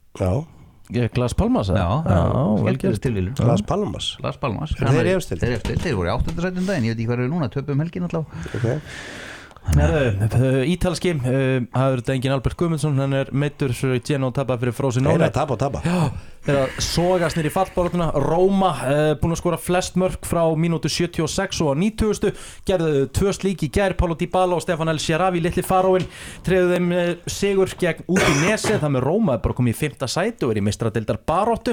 [SPEAKER 3] Já,
[SPEAKER 1] Glas Palmas
[SPEAKER 2] Já,
[SPEAKER 1] vel
[SPEAKER 2] skemmtilegst
[SPEAKER 1] gert
[SPEAKER 2] tilvílun.
[SPEAKER 3] Las Palmas
[SPEAKER 2] Las Palmas.
[SPEAKER 3] Eru þeir
[SPEAKER 2] Canary.
[SPEAKER 3] efstir?
[SPEAKER 2] Þeir efstir, þeir voru í áttunda sæti um daginn, ég veit ekki hvað eru núna, töpum helgin allavega.
[SPEAKER 3] okay.
[SPEAKER 1] Herðu, ítalski uh, Það er þetta engin Albert Guðmundsson Hann er meiddur Genoa tapað fyrir
[SPEAKER 3] Þeir
[SPEAKER 1] Frosinone
[SPEAKER 3] eru að tapa og tapa
[SPEAKER 1] Já, þeir að sogast nýr í fallbarátuna Róma, uh, búin að skora flest mörk frá mínútu sjötíu og sex og á nítugasta gerðu tvö slík í gær Paulo Dybala og Stefan El Shaarawy litli faróin treðu þeim uh, sigur gegn út í nesi það með Róma er bara komið í fimmta sæti og er í meistaradeildar baráttu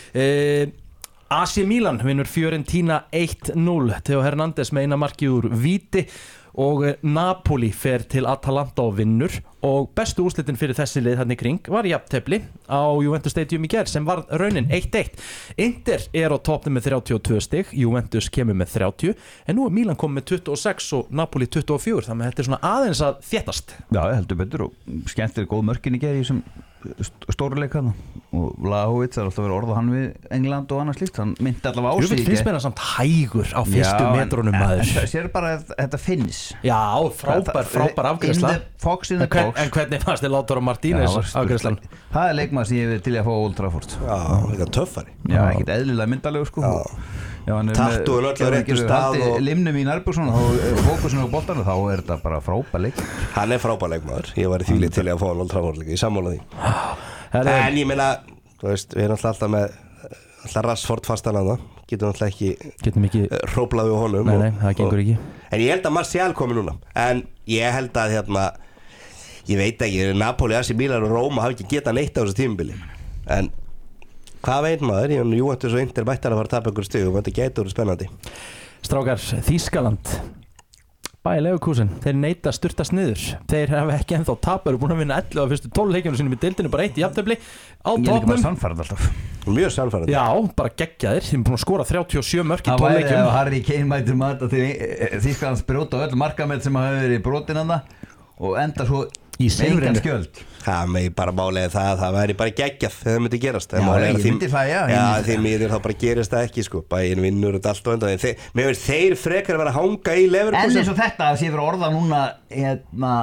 [SPEAKER 1] uh, A C Milan vinnur Fiorentina eitt núll Theo Hernandez með eina marki úr víti og Napoli fer til Atalanta og vinnur og bestu úrslitin fyrir þessi lið hann í kring var jafntefli á Juventus Stadium í gær sem var raunin eitt eitt Inter er á toppnum með þrjátíu og tvö stig Juventus kemur með þrjátíu en nú er Milan komið með tuttugu og sex og Napoli tuttugu og fjögur þannig að þetta er svona aðeins að þéttast
[SPEAKER 2] Já, ég heldur betur og skemmtileg góð mörkin í gerði í þessum stóruleik hann og Vlahovic er alltaf verið að orða hann við England og annars slíkt, hann myndi allavega á sig
[SPEAKER 1] Jú, finnst mér hann samt hægur á fyrstu metrónum maður
[SPEAKER 2] en það sér bara að þetta finns
[SPEAKER 1] Já, frábær, frábær afgreiðsla
[SPEAKER 2] In the fox in the
[SPEAKER 1] En, hvern,
[SPEAKER 2] box
[SPEAKER 1] en hvernig fannst þið Lautaro Martínez afgreiðslan?
[SPEAKER 2] Það er leikmaður sem ég hef til að fá Old Trafford
[SPEAKER 3] Já, eitthvað töffari
[SPEAKER 2] Já, ekkert eðlilega myndalegu sko Já,
[SPEAKER 3] Tattúin öll á réttum stað og-
[SPEAKER 2] limnum í nærbuxunum og fókusinu á boltanum þá er þetta bara frábær leik
[SPEAKER 3] Hann er frábær leikmaður, ég var í þvíli til að fá hann Old Trafford líka, ég sammála því
[SPEAKER 1] Herri,
[SPEAKER 3] En ég meina, þú veist, við erum alltaf alltaf með alltaf Rashford fastan að það getum alltaf ekki
[SPEAKER 1] Getum ekki
[SPEAKER 3] hróplað við honum
[SPEAKER 1] Nei,
[SPEAKER 3] og-
[SPEAKER 1] nei, það gengur
[SPEAKER 3] og-
[SPEAKER 1] ekki
[SPEAKER 3] En ég held að Martial komi núna En ég held að hérna ég veit ekki, Napoli, A C Milan og Róma hafi ekki getað neitt á þessu tímabili en hvað veit maður, ég meina Juventus og Inter mættar að fara að tapa ykkur stig og þetta gæti verið spennandi
[SPEAKER 1] Strákar, Þýskaland Bayer Leverkusen, þeir neita að sturtast niður Þeir hafa ekki ennþá tapar og búin að vinna ellefu af fyrstu tólf leikjunum sínum í deildinu bara eitt í jafntefli á
[SPEAKER 2] Ég er líka bara
[SPEAKER 1] topnum
[SPEAKER 2] sannfærð alltaf
[SPEAKER 3] Mjög sannfærandi
[SPEAKER 1] Já, bara geggjaðir, þeir eru búin að skora þrjátíu og sjö mörk í
[SPEAKER 2] Það
[SPEAKER 1] tólf
[SPEAKER 2] væri ef
[SPEAKER 1] leikjum
[SPEAKER 2] Harry Kane mætur mata til Þýskalands brjóta öll markamett sem hafa verið brotin hann og enda svo
[SPEAKER 1] Í
[SPEAKER 2] engan
[SPEAKER 1] sigrinum.
[SPEAKER 2] skjöld
[SPEAKER 3] Það með bara málega það að það væri bara geggjað þegar það myndi gerast
[SPEAKER 2] Já, ég myndi hlæja, ég
[SPEAKER 3] Já,
[SPEAKER 2] myndi
[SPEAKER 3] því miður þá bara gerist það ekki sko Bæinn vinnur og allt og enda þeir, Mér finnst þeir frekar að vera að hanga í
[SPEAKER 2] En
[SPEAKER 3] Leverkusen
[SPEAKER 2] eins og þetta að sé fyrir orða núna hérna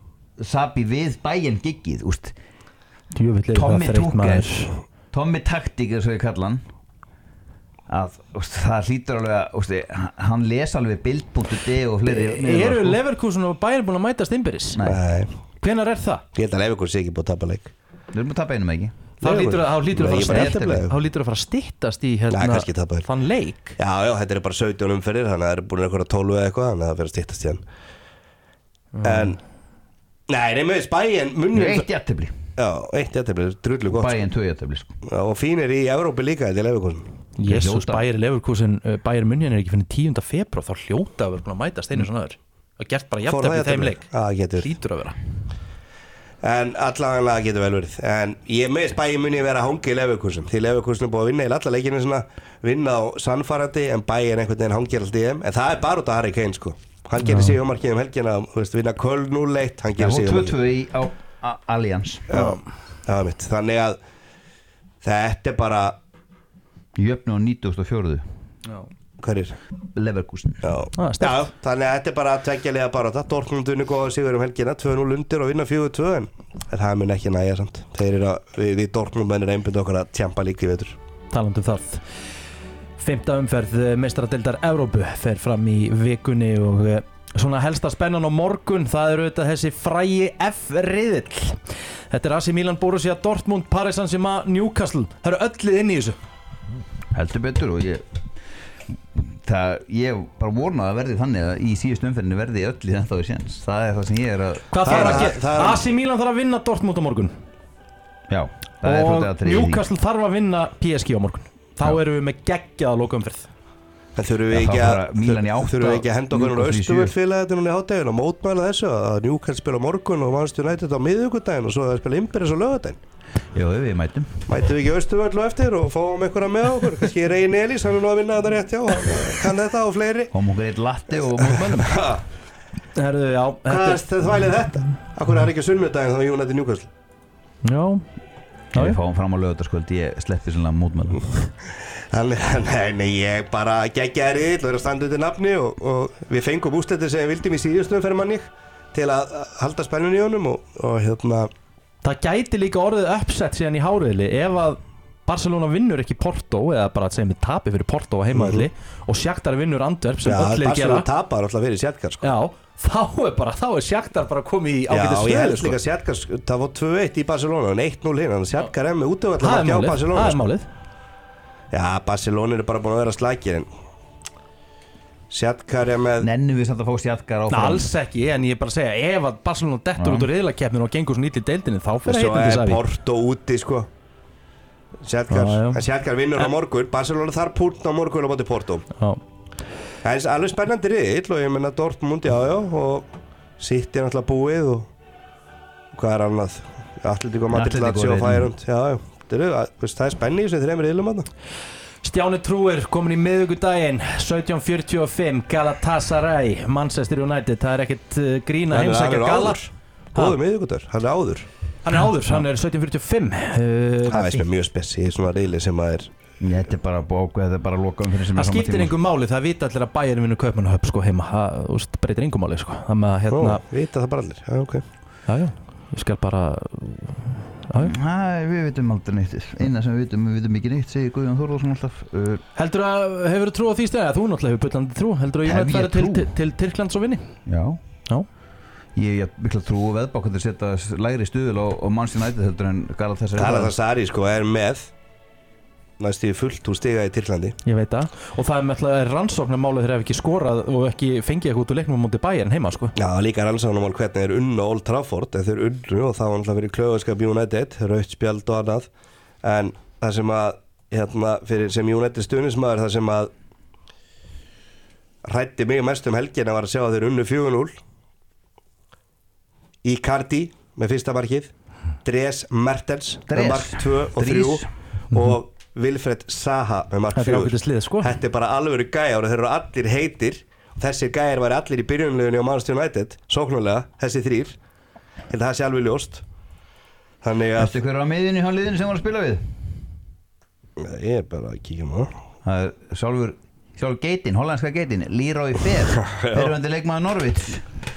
[SPEAKER 2] Sabi við Bayern giggið úst,
[SPEAKER 1] Djöfull er
[SPEAKER 2] Tommy
[SPEAKER 1] það þreytt
[SPEAKER 2] Tuchel
[SPEAKER 1] maður
[SPEAKER 2] Tommy Taktik er svo ég kalla hann að úst, það hlýtur alveg að úst, hann les alveg bild punktur de og fleiri miðlar,
[SPEAKER 1] Eru
[SPEAKER 2] sko.
[SPEAKER 1] Leverkusen og Bayern búin að mætast innbyrðis?
[SPEAKER 2] Nei.
[SPEAKER 3] Nei,
[SPEAKER 1] Hvenær er það?
[SPEAKER 3] ég held að Leverkusen sé ekki búið að tapa leik
[SPEAKER 2] Við erum að tapa einum ekki
[SPEAKER 1] Þá hlýtur að, þá hlýtur að,
[SPEAKER 3] Nei,
[SPEAKER 1] fara,
[SPEAKER 3] ég bara
[SPEAKER 1] að,
[SPEAKER 3] jafntefli.
[SPEAKER 1] stytta, þá hlýtur að fara að styttast í
[SPEAKER 3] Nei,
[SPEAKER 1] hérna,
[SPEAKER 3] kannski tapa þeir.
[SPEAKER 1] þann leik
[SPEAKER 3] Já, já, þetta er bara sautján umferðir þannig að það er búin eitthvað tólf eða eitthvað þannig að það fyrir að styttast í hann En Nei, nei, með Bæinn munum
[SPEAKER 2] Eitt jættefli
[SPEAKER 3] Já, eitt jættefli, drullu gott
[SPEAKER 2] Bayern tvö jættefli sko.
[SPEAKER 3] Já, og fínir í Evrópi líka þetta er Leverkusen
[SPEAKER 1] Jésús,
[SPEAKER 2] Hljóta.
[SPEAKER 1] Bayer Leverkusen uh, Bayern München er ekki fyrir tíunda febrúar þá hljóta að vera búin að mætast einu svona öður og gert bara
[SPEAKER 3] Fór það
[SPEAKER 1] jafntefli í þeim
[SPEAKER 3] jafntefli?
[SPEAKER 1] leik
[SPEAKER 3] Já, getur.
[SPEAKER 1] Hlýtur að vera
[SPEAKER 3] En allavega getur vel verið En ég meðist Bæinn muni vera að hanga í Leverkusen Því Leverkusen er búið að vinna í alla leikinu svona Vinna á sannfærandi En Bæinn einhvern veginn hangir alltaf í þeim En það er bara út af Harry Kane sko Hann gerir sig um helgina þú veist, Vinna Köln núll eitt Hann
[SPEAKER 2] Já,
[SPEAKER 3] gerir
[SPEAKER 2] hún
[SPEAKER 3] sig
[SPEAKER 2] tvö tvö í á a- Allianz
[SPEAKER 3] Já, það var mitt Þannig að þetta er bara
[SPEAKER 2] Jöfnu á nítugasta og fjórðu
[SPEAKER 3] Hverjir?
[SPEAKER 2] Leverkusen
[SPEAKER 3] Já.
[SPEAKER 1] Ah, sterkt.
[SPEAKER 3] Já, þannig að þetta er bara tveggjalega bara þetta Dortmund unni góða sigur um helgina tvö núll undir og vinna fjögur tvö en það mun ekki næja samt Þeir eru að, við, við Dortmund mennir einbund okkar að tjampa líka í vetur
[SPEAKER 1] Talandi um það Fimmta umferð meistaradeildar Evrópu fer fram í vikunni og eh, svona helsta spennan á morgun það eru auðvitað þessi frægi F-riðill Þetta er A C Milan, Borussia Dortmund, Paris Saint-Germain, Newcastle Það eru öllið inn í þessu
[SPEAKER 2] Heldur betur og ég Það, ég bara vona að verði þannig að í síðust umferðinu verði öll í þetta á séns það er það sem ég er að
[SPEAKER 1] Hvað
[SPEAKER 3] Það
[SPEAKER 1] þarf
[SPEAKER 3] er-
[SPEAKER 1] að gera?
[SPEAKER 3] það er-
[SPEAKER 1] A C Milan þarf að vinna Dortmund á morgun
[SPEAKER 2] Já, það er
[SPEAKER 1] og
[SPEAKER 2] svolítið að treyja
[SPEAKER 1] Newcastle þarf að vinna P S G á morgun Þá
[SPEAKER 2] Já.
[SPEAKER 1] erum við með geggjaða lokaumferð
[SPEAKER 3] En þurfum við
[SPEAKER 2] Já,
[SPEAKER 3] ekki
[SPEAKER 2] þá
[SPEAKER 3] að
[SPEAKER 2] fara Milan í átta,
[SPEAKER 3] þurfum við ekki að henda okkur á
[SPEAKER 2] Newcastle í sjö.
[SPEAKER 3] Austurvöld félaginu í hátægin og mótmæla þessu að Newcastle spila á morgun og Manchester United á miðvikudaginn og svo að spila Imperius á laugardaginn
[SPEAKER 2] Já, við mætum
[SPEAKER 3] Mætum við ekki Austurvöld og eftir og fáum einhverja með okkur kannski Reyn Elís, hann er nú að vinna þetta rétt já hann kann þetta og fleiri
[SPEAKER 2] Kom okkur eitt latte og mótmælum
[SPEAKER 1] Herðu, já,
[SPEAKER 3] Hvað
[SPEAKER 1] þetta
[SPEAKER 3] er þetta þvælið þetta? Akkur er ekki sunnudaginn þá United Newcastle
[SPEAKER 1] Já, Já,
[SPEAKER 2] Við
[SPEAKER 1] já.
[SPEAKER 2] fáum fram á laugardagskvöld, ég sleppi svona mótmælum
[SPEAKER 3] Þannig, nei, nei, ég bara geggjaði riðill og er að standa undir nafni og, og við fengum úrslitin sem við vildum í síðustum fyrir manni til að að halda spennun í honum og, og hérna
[SPEAKER 1] Það gæti líka orðið uppsett síðan í háriðli ef að Barcelona vinnur ekki Porto eða bara að segja með tapi fyrir Porto á heimaðli mm-hmm. og Shakhtar vinnur Antwerp sem
[SPEAKER 3] Já,
[SPEAKER 1] öll er gera
[SPEAKER 3] Barcelona tapar alltaf fyrir Shakhtar sko.
[SPEAKER 1] Já, þá er bara, þá er Shakhtar bara komið í ágætis
[SPEAKER 3] Já, ég held
[SPEAKER 1] stöðu
[SPEAKER 3] líka
[SPEAKER 1] sko.
[SPEAKER 3] Shakhtar, það var tvö eitt í Barcelona en eitt núll hinn, þannig að Shakhtar er með
[SPEAKER 1] Það
[SPEAKER 3] útöfallar
[SPEAKER 1] er
[SPEAKER 3] ekki á
[SPEAKER 1] málið,
[SPEAKER 3] Barcelona
[SPEAKER 1] það er
[SPEAKER 3] sko.
[SPEAKER 1] málið
[SPEAKER 3] Já, Barcelona er bara búin að vera slækir en Shakhtar er með
[SPEAKER 2] Nennum við samt að fá Shakhtar
[SPEAKER 1] Ná,
[SPEAKER 2] áfram
[SPEAKER 1] alls ekki, en ég er bara að segja ef að Barcelona dettur
[SPEAKER 2] Já.
[SPEAKER 1] út úr riðlakeppninu og gengur svo nýtt í deildinni þá
[SPEAKER 3] og
[SPEAKER 1] fyrir
[SPEAKER 3] svo
[SPEAKER 1] heitandi
[SPEAKER 3] er
[SPEAKER 1] Savi
[SPEAKER 3] Porto úti sko Shakhtar,
[SPEAKER 1] Já, já.
[SPEAKER 3] en Shakhtar vinnur á morgun Barcelona þarf púnt á morgun á móti Porto
[SPEAKER 1] Já,
[SPEAKER 3] Það er alveg spennandi riðill og ég menna Dortmund, já, já og City er náttúrulega búið og hvað er annað Atletico Madrid,
[SPEAKER 2] Atletico
[SPEAKER 3] Lazio og
[SPEAKER 2] riðillinn.
[SPEAKER 3] Feyenoord Já, já, það er, veist, það er spenni í þessu þreim riðlum þarna
[SPEAKER 1] Stjáni Trúir komin í miðvikudaginn sautján fjörutíu og fimm Galatasaray Manchester United, það er ekkert uh, grín að
[SPEAKER 3] Hann er-
[SPEAKER 1] heimsækja
[SPEAKER 3] hann er
[SPEAKER 1] Gala
[SPEAKER 3] áður. Góður miðvikudagur, hann er áður
[SPEAKER 1] Hann er áður, hann er sautján fjörutíu og fimm uh,
[SPEAKER 3] Það veist mér mjög spessi í svona riðli sem að er
[SPEAKER 2] Þetta er bara bók, þetta er bara loka umfyrir sem er
[SPEAKER 1] Það
[SPEAKER 2] sama
[SPEAKER 1] skiptir
[SPEAKER 2] tíma.
[SPEAKER 1] engum máli, það vita allir að Bayern vinnur Kaupmannahöfn sko heima, það þú veist, breytir engum máli sko. Það með að hérna,
[SPEAKER 3] Ó, vita það bara allir, já, ok
[SPEAKER 1] já já, ég skal bara, já já.
[SPEAKER 2] Æ, við vitum aldrei neitt Eina sem við vitum, við vitum ekki neitt segir Guðjón Þórðarsson alltaf uh,
[SPEAKER 1] Heldur að, hefur þú trú á því stæði, þú náttúrulega hefur bullandi trú, heldur að
[SPEAKER 2] Hef
[SPEAKER 1] United
[SPEAKER 2] ég
[SPEAKER 1] færi til,
[SPEAKER 2] trú?
[SPEAKER 1] til, til Tyrklands og vinni?
[SPEAKER 2] Já
[SPEAKER 1] Já.
[SPEAKER 2] Ég hef mikla trú og veðbákandur setja lægri stuðul á, á Manchester United heldur en Galatasaray
[SPEAKER 3] Galatasaray sko er með næstu fullt úr stiga í Tyrklandi
[SPEAKER 1] Ég veit það, og það er með alltaf rannsóknarmálið þegar hef ekki skorað og ekki fengið eitthvað út úr leiknum á móti Bayern heima sko.
[SPEAKER 3] Já, líka rannsóknarmál hvernig er unnu Old Trafford en þeir unnu og það var alltaf fyrir klöfaskap United, rautt spjald og annað en það sem að hérna, fyrir sem United stuðnismadur það sem að hræddi mig mest um helgina var að sjá að þeir unnu fjögur núll Icardi með fyrsta markið Dries Mertens
[SPEAKER 2] Dries.
[SPEAKER 3] með mark tvö og
[SPEAKER 2] Dries.
[SPEAKER 3] þrjú og Wilfred Zaha með mark
[SPEAKER 1] Þetta er
[SPEAKER 3] fjögur
[SPEAKER 1] ágætis lið sko.
[SPEAKER 3] Þetta er bara alvöru gæjar og þeir eru allir heitir og þessir gæjar væri allir í byrjunlegunni á Manchester United sóknulega, þessi þrýr en það sé alveg ljóst þannig að
[SPEAKER 2] Veistu hver var miðin í hann liðinu sem var að spila við?
[SPEAKER 3] ég er bara að kíkja maður
[SPEAKER 2] Það er sjálfur Sjálfur geitin, hollandska geitin Leroy Fer Fyrirvændi leikmaður Norvits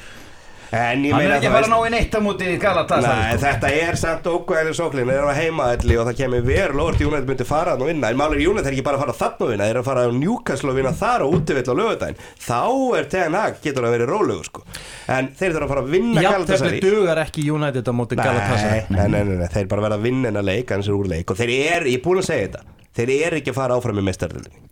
[SPEAKER 3] en ég
[SPEAKER 2] Hann er
[SPEAKER 3] meina
[SPEAKER 2] ekki að fara að ná í neitt á móti Galatasaray
[SPEAKER 3] Nei,
[SPEAKER 2] sko.
[SPEAKER 3] þetta er samt ókvæðileg sóknin þeir eru á heimaðalli og það kemur veru lórt United myndi fara þarna og vinna en málir United er ekki bara að fara þarna og vinna þeir eru að fara á Newcastle og vinna þar og útivill á laugardaginn þá er Ten Hag getur að vera rólegur sko. en þeir þurfa að fara að vinna Galatasaray
[SPEAKER 1] Jafntefli dugar ekki United á móti Galatasaray
[SPEAKER 3] nei, nei, nei, nei, þeir bara verða að vinna hennar leik annars er úr leik og þeir eru, ég er búin að segja þetta þeir eru ekki að fara áfram í meistaradeildinni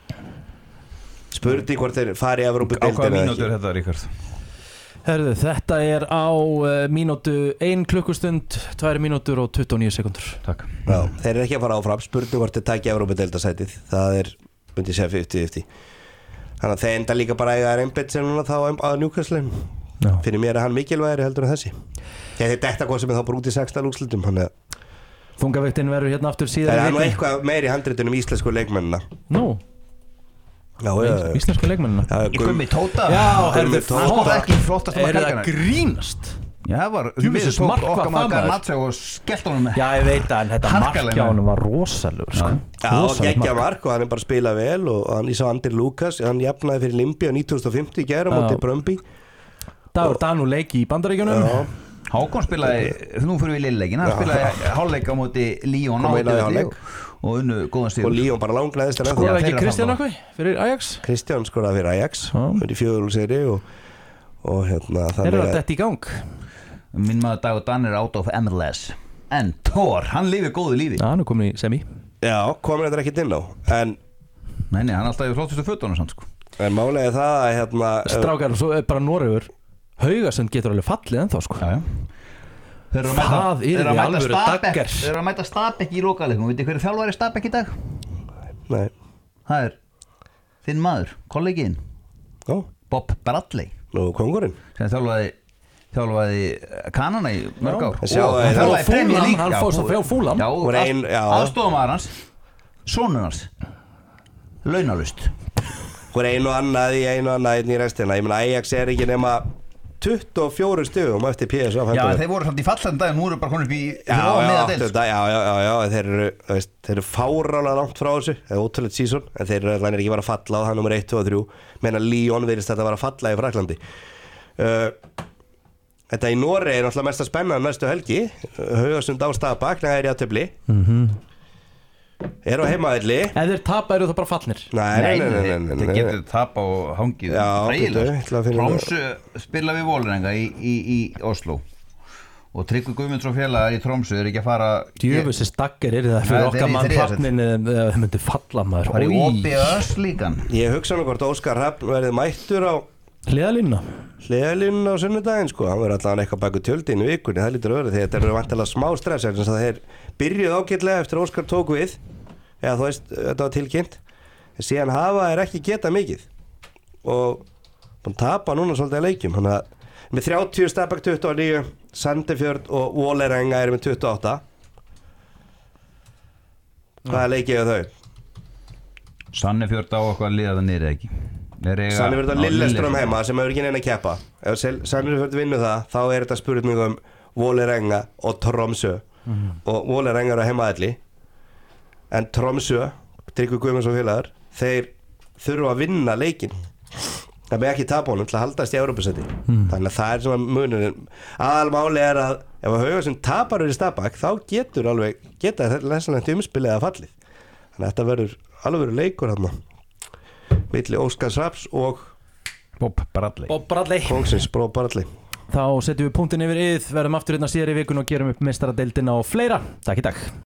[SPEAKER 3] spurning hvort þeir fari í Evrópudeildina
[SPEAKER 2] Á hvaða
[SPEAKER 3] eða
[SPEAKER 2] mínútur
[SPEAKER 3] ekki.
[SPEAKER 2] er þetta, Ríkard?
[SPEAKER 1] Herðu, þetta er á uh, mínútu ein klukkustund, tvær mínútur og tuttugu og níu sekundur
[SPEAKER 2] Takk
[SPEAKER 3] Já, þeir eru ekki að fara áfram spurning hvort þeir takja Evrópudeildasætið það er, myndi ég segja fimmtíu fimmtíu þannig að þeir enda líka bara að eiga Rembet sem núna þá á Newcastle
[SPEAKER 1] Já.
[SPEAKER 3] fyrir mér er hann mikilvægri heldur en þessi þegar þetta hvað sem er þá bara út í sextán úrslitum þannig að
[SPEAKER 1] Þungaviktin verður hérna aftur
[SPEAKER 3] það
[SPEAKER 1] síðan
[SPEAKER 3] er nú eitthvað meiri handritunum íslensku leikmennina
[SPEAKER 1] Nú,
[SPEAKER 3] Já, já, já.
[SPEAKER 1] íslensku leikmennina
[SPEAKER 3] Já,
[SPEAKER 2] Í Gummi Tóta
[SPEAKER 1] Já,
[SPEAKER 3] Gummi
[SPEAKER 1] herðu,
[SPEAKER 3] Tóta.
[SPEAKER 2] Hann skoraði ekki flottast
[SPEAKER 1] er það grínast?
[SPEAKER 2] Já, það var
[SPEAKER 1] Djúpis
[SPEAKER 2] tók
[SPEAKER 1] mark var
[SPEAKER 2] okkar
[SPEAKER 1] það,
[SPEAKER 2] maður
[SPEAKER 1] maður.
[SPEAKER 2] Garnaccio og skellt honum með
[SPEAKER 1] Já, ég veit að en þetta
[SPEAKER 2] Harkalega.
[SPEAKER 1] mark hjá honum var rosalur sko.
[SPEAKER 3] Já, og
[SPEAKER 1] Rosalegt
[SPEAKER 3] geggja
[SPEAKER 1] mark.
[SPEAKER 3] mark og hann er bara að spila vel og hann í sá Andri Lukas hann jafnaði fyrir Limbi á nítján fimmtíu í gæra
[SPEAKER 1] Já.
[SPEAKER 3] móti Brömbi
[SPEAKER 1] Dagur Danu leiki í Bandaríkjunum
[SPEAKER 3] Já,
[SPEAKER 2] Hákon spilaði, nú fyrir við lilleleikin hann
[SPEAKER 3] Já.
[SPEAKER 2] spilaði hálfleik á móti Líón
[SPEAKER 3] Kom inn á í
[SPEAKER 2] og,
[SPEAKER 3] hálfleik.
[SPEAKER 2] og unnu góðan
[SPEAKER 3] og
[SPEAKER 2] stíl
[SPEAKER 3] Líón bara langleðist en
[SPEAKER 1] Skoraði
[SPEAKER 2] Já,
[SPEAKER 1] ekki
[SPEAKER 2] þeirra
[SPEAKER 1] Kristján
[SPEAKER 2] framlag.
[SPEAKER 1] okkur fyrir Ajax?
[SPEAKER 3] Kristján skoraði fyrir Ajax
[SPEAKER 1] Já.
[SPEAKER 3] undir fjögurúlseri og, og hérna
[SPEAKER 1] Þeir
[SPEAKER 3] þannig
[SPEAKER 1] eru
[SPEAKER 3] að
[SPEAKER 1] að detta í gang
[SPEAKER 2] Minn maður Dagur Dan er out of M L S En Thor, hann lifir góðu lífi
[SPEAKER 1] Já, hann er komin í semi
[SPEAKER 3] Já, komin þetta ekkert inn á en,
[SPEAKER 2] Nei, nei, hann er alltaf í flottustu fötunum samt sko
[SPEAKER 3] en málega er það að hérna
[SPEAKER 1] Strákar, svo er bara Noregur Haugasund getur alveg fallið ennþá sko
[SPEAKER 2] Já, já Þeir eru að
[SPEAKER 1] Það
[SPEAKER 2] mæta-
[SPEAKER 1] yrði
[SPEAKER 2] þeir eru að mæta
[SPEAKER 1] alvöru
[SPEAKER 2] Stabæk-
[SPEAKER 1] dagger.
[SPEAKER 2] Þeir eru að mæta Stabæk í lokaleikum Vitið hverju þjálfari er Stabæk í dag?
[SPEAKER 3] Nei,
[SPEAKER 2] Það er þinn maður, kollegin
[SPEAKER 3] já,
[SPEAKER 2] Bob Bradley
[SPEAKER 3] nú kongurinn
[SPEAKER 2] sem þjálfaði þjálfaði Kanana í mörg
[SPEAKER 1] Já.
[SPEAKER 2] ár
[SPEAKER 3] Ég sjá
[SPEAKER 2] og
[SPEAKER 3] að-
[SPEAKER 2] hann þjálfaði
[SPEAKER 1] Fulham,
[SPEAKER 2] Premier League
[SPEAKER 1] hann fórst að fjá Fulham.
[SPEAKER 2] Já,
[SPEAKER 3] Voru ein- já.
[SPEAKER 2] aðstofamaður hans sonur hans launalust
[SPEAKER 3] Hvor einu og annað í einu og annað einn í restina Ég meina Ajax er ekki nema tuttugu og fjórum stigum eftir P S V
[SPEAKER 2] Já, þeir voru samt í fallandi dag, nú eru bara konur upp í
[SPEAKER 3] Já, já,
[SPEAKER 2] já,
[SPEAKER 3] já, já, já, já, þeir eru, veist, þeir eru fárálega langt frá þessu, það er ótrúlega sísón, en þeir eru alveg ekki bara að falla á það nummer eitt, tvö og þrjú, menna Lyon virðist þetta að vera að falla í Fraklandi. Uh, þetta í Noregi er náttúrulega mest að spenna næstu helgi, Haugasund á Stabak, það er í aðtöfli.
[SPEAKER 1] Mhm.
[SPEAKER 3] Er á heimaðilli.
[SPEAKER 1] Ef þeir tapa eru það bara fallnir.
[SPEAKER 3] Nei, nei, nei, nei, nei,
[SPEAKER 2] þeir getur tapa og hangið
[SPEAKER 3] Já, býttu, ég ætla að finna
[SPEAKER 2] Tromsø spila við Vålerenga í, í, í Oslo og Tryggvi Guðmunds og félagar í Tromsø er ekki að fara
[SPEAKER 1] Djöfusins daggar er það fyrir
[SPEAKER 2] Nei,
[SPEAKER 1] okkar
[SPEAKER 2] þeir
[SPEAKER 1] mann
[SPEAKER 2] eru í þriðja
[SPEAKER 1] fagnin eða þeir myndi falla maður.
[SPEAKER 2] bara í
[SPEAKER 1] Oj.
[SPEAKER 2] O B S líkan
[SPEAKER 3] Ég hugsa nú hvort Óskar Hrafn verði mættur á
[SPEAKER 1] Hliðalínuna.
[SPEAKER 3] hliðalínuna á sunnudaginn sko, hann verður allavega eitthvað baku tjöldin í vikunni, það lítur að vera því þetta eru vantilega smá stress þannig að þeir byrjuð ágætlega eftir að Óskar tók við eða þú veist, þetta var tilkynnt en síðan hafa þeir ekki geta mikið og búin tapa núna svolítið að leikjum þannig að með þrjátíu Stabæk tuttugu og níu Sandefjörð og Vålerenga eru með tuttugu og átta hvaða leikið er þau?
[SPEAKER 2] Sannefjörð á okkur að liða það niður ekki
[SPEAKER 3] Sannefjörð á Lillestrøm heima sem hefur ekki neina að keppa ef Sannefjörð vinnur það þá er þetta spurning um Vålerenga og Tromsø mm. og Vålerenga er á heimaðalli en Tromsø, Tryggvi Guðmunds og félagar þeir þurfa að vinna leikinn það með ekki tapa honum til að haldast í Evrópusæti mm. þannig að það er svona munurinn aðalmáli er að ef að Haugasund tapar í Stabak þá getur alveg geta lesanlegt umspilið að fallið þannig að þetta verður alveg leikur hérna milli Óskars Hrafns og
[SPEAKER 2] Bob Bradley
[SPEAKER 1] Og Bradley.
[SPEAKER 3] Kongsins Bob Bradley
[SPEAKER 1] Þá setjum við punktin yfir yð, verðum aftur hérna síðar í vikun og gerum upp meistaradeildina og fleira. Takk í dag.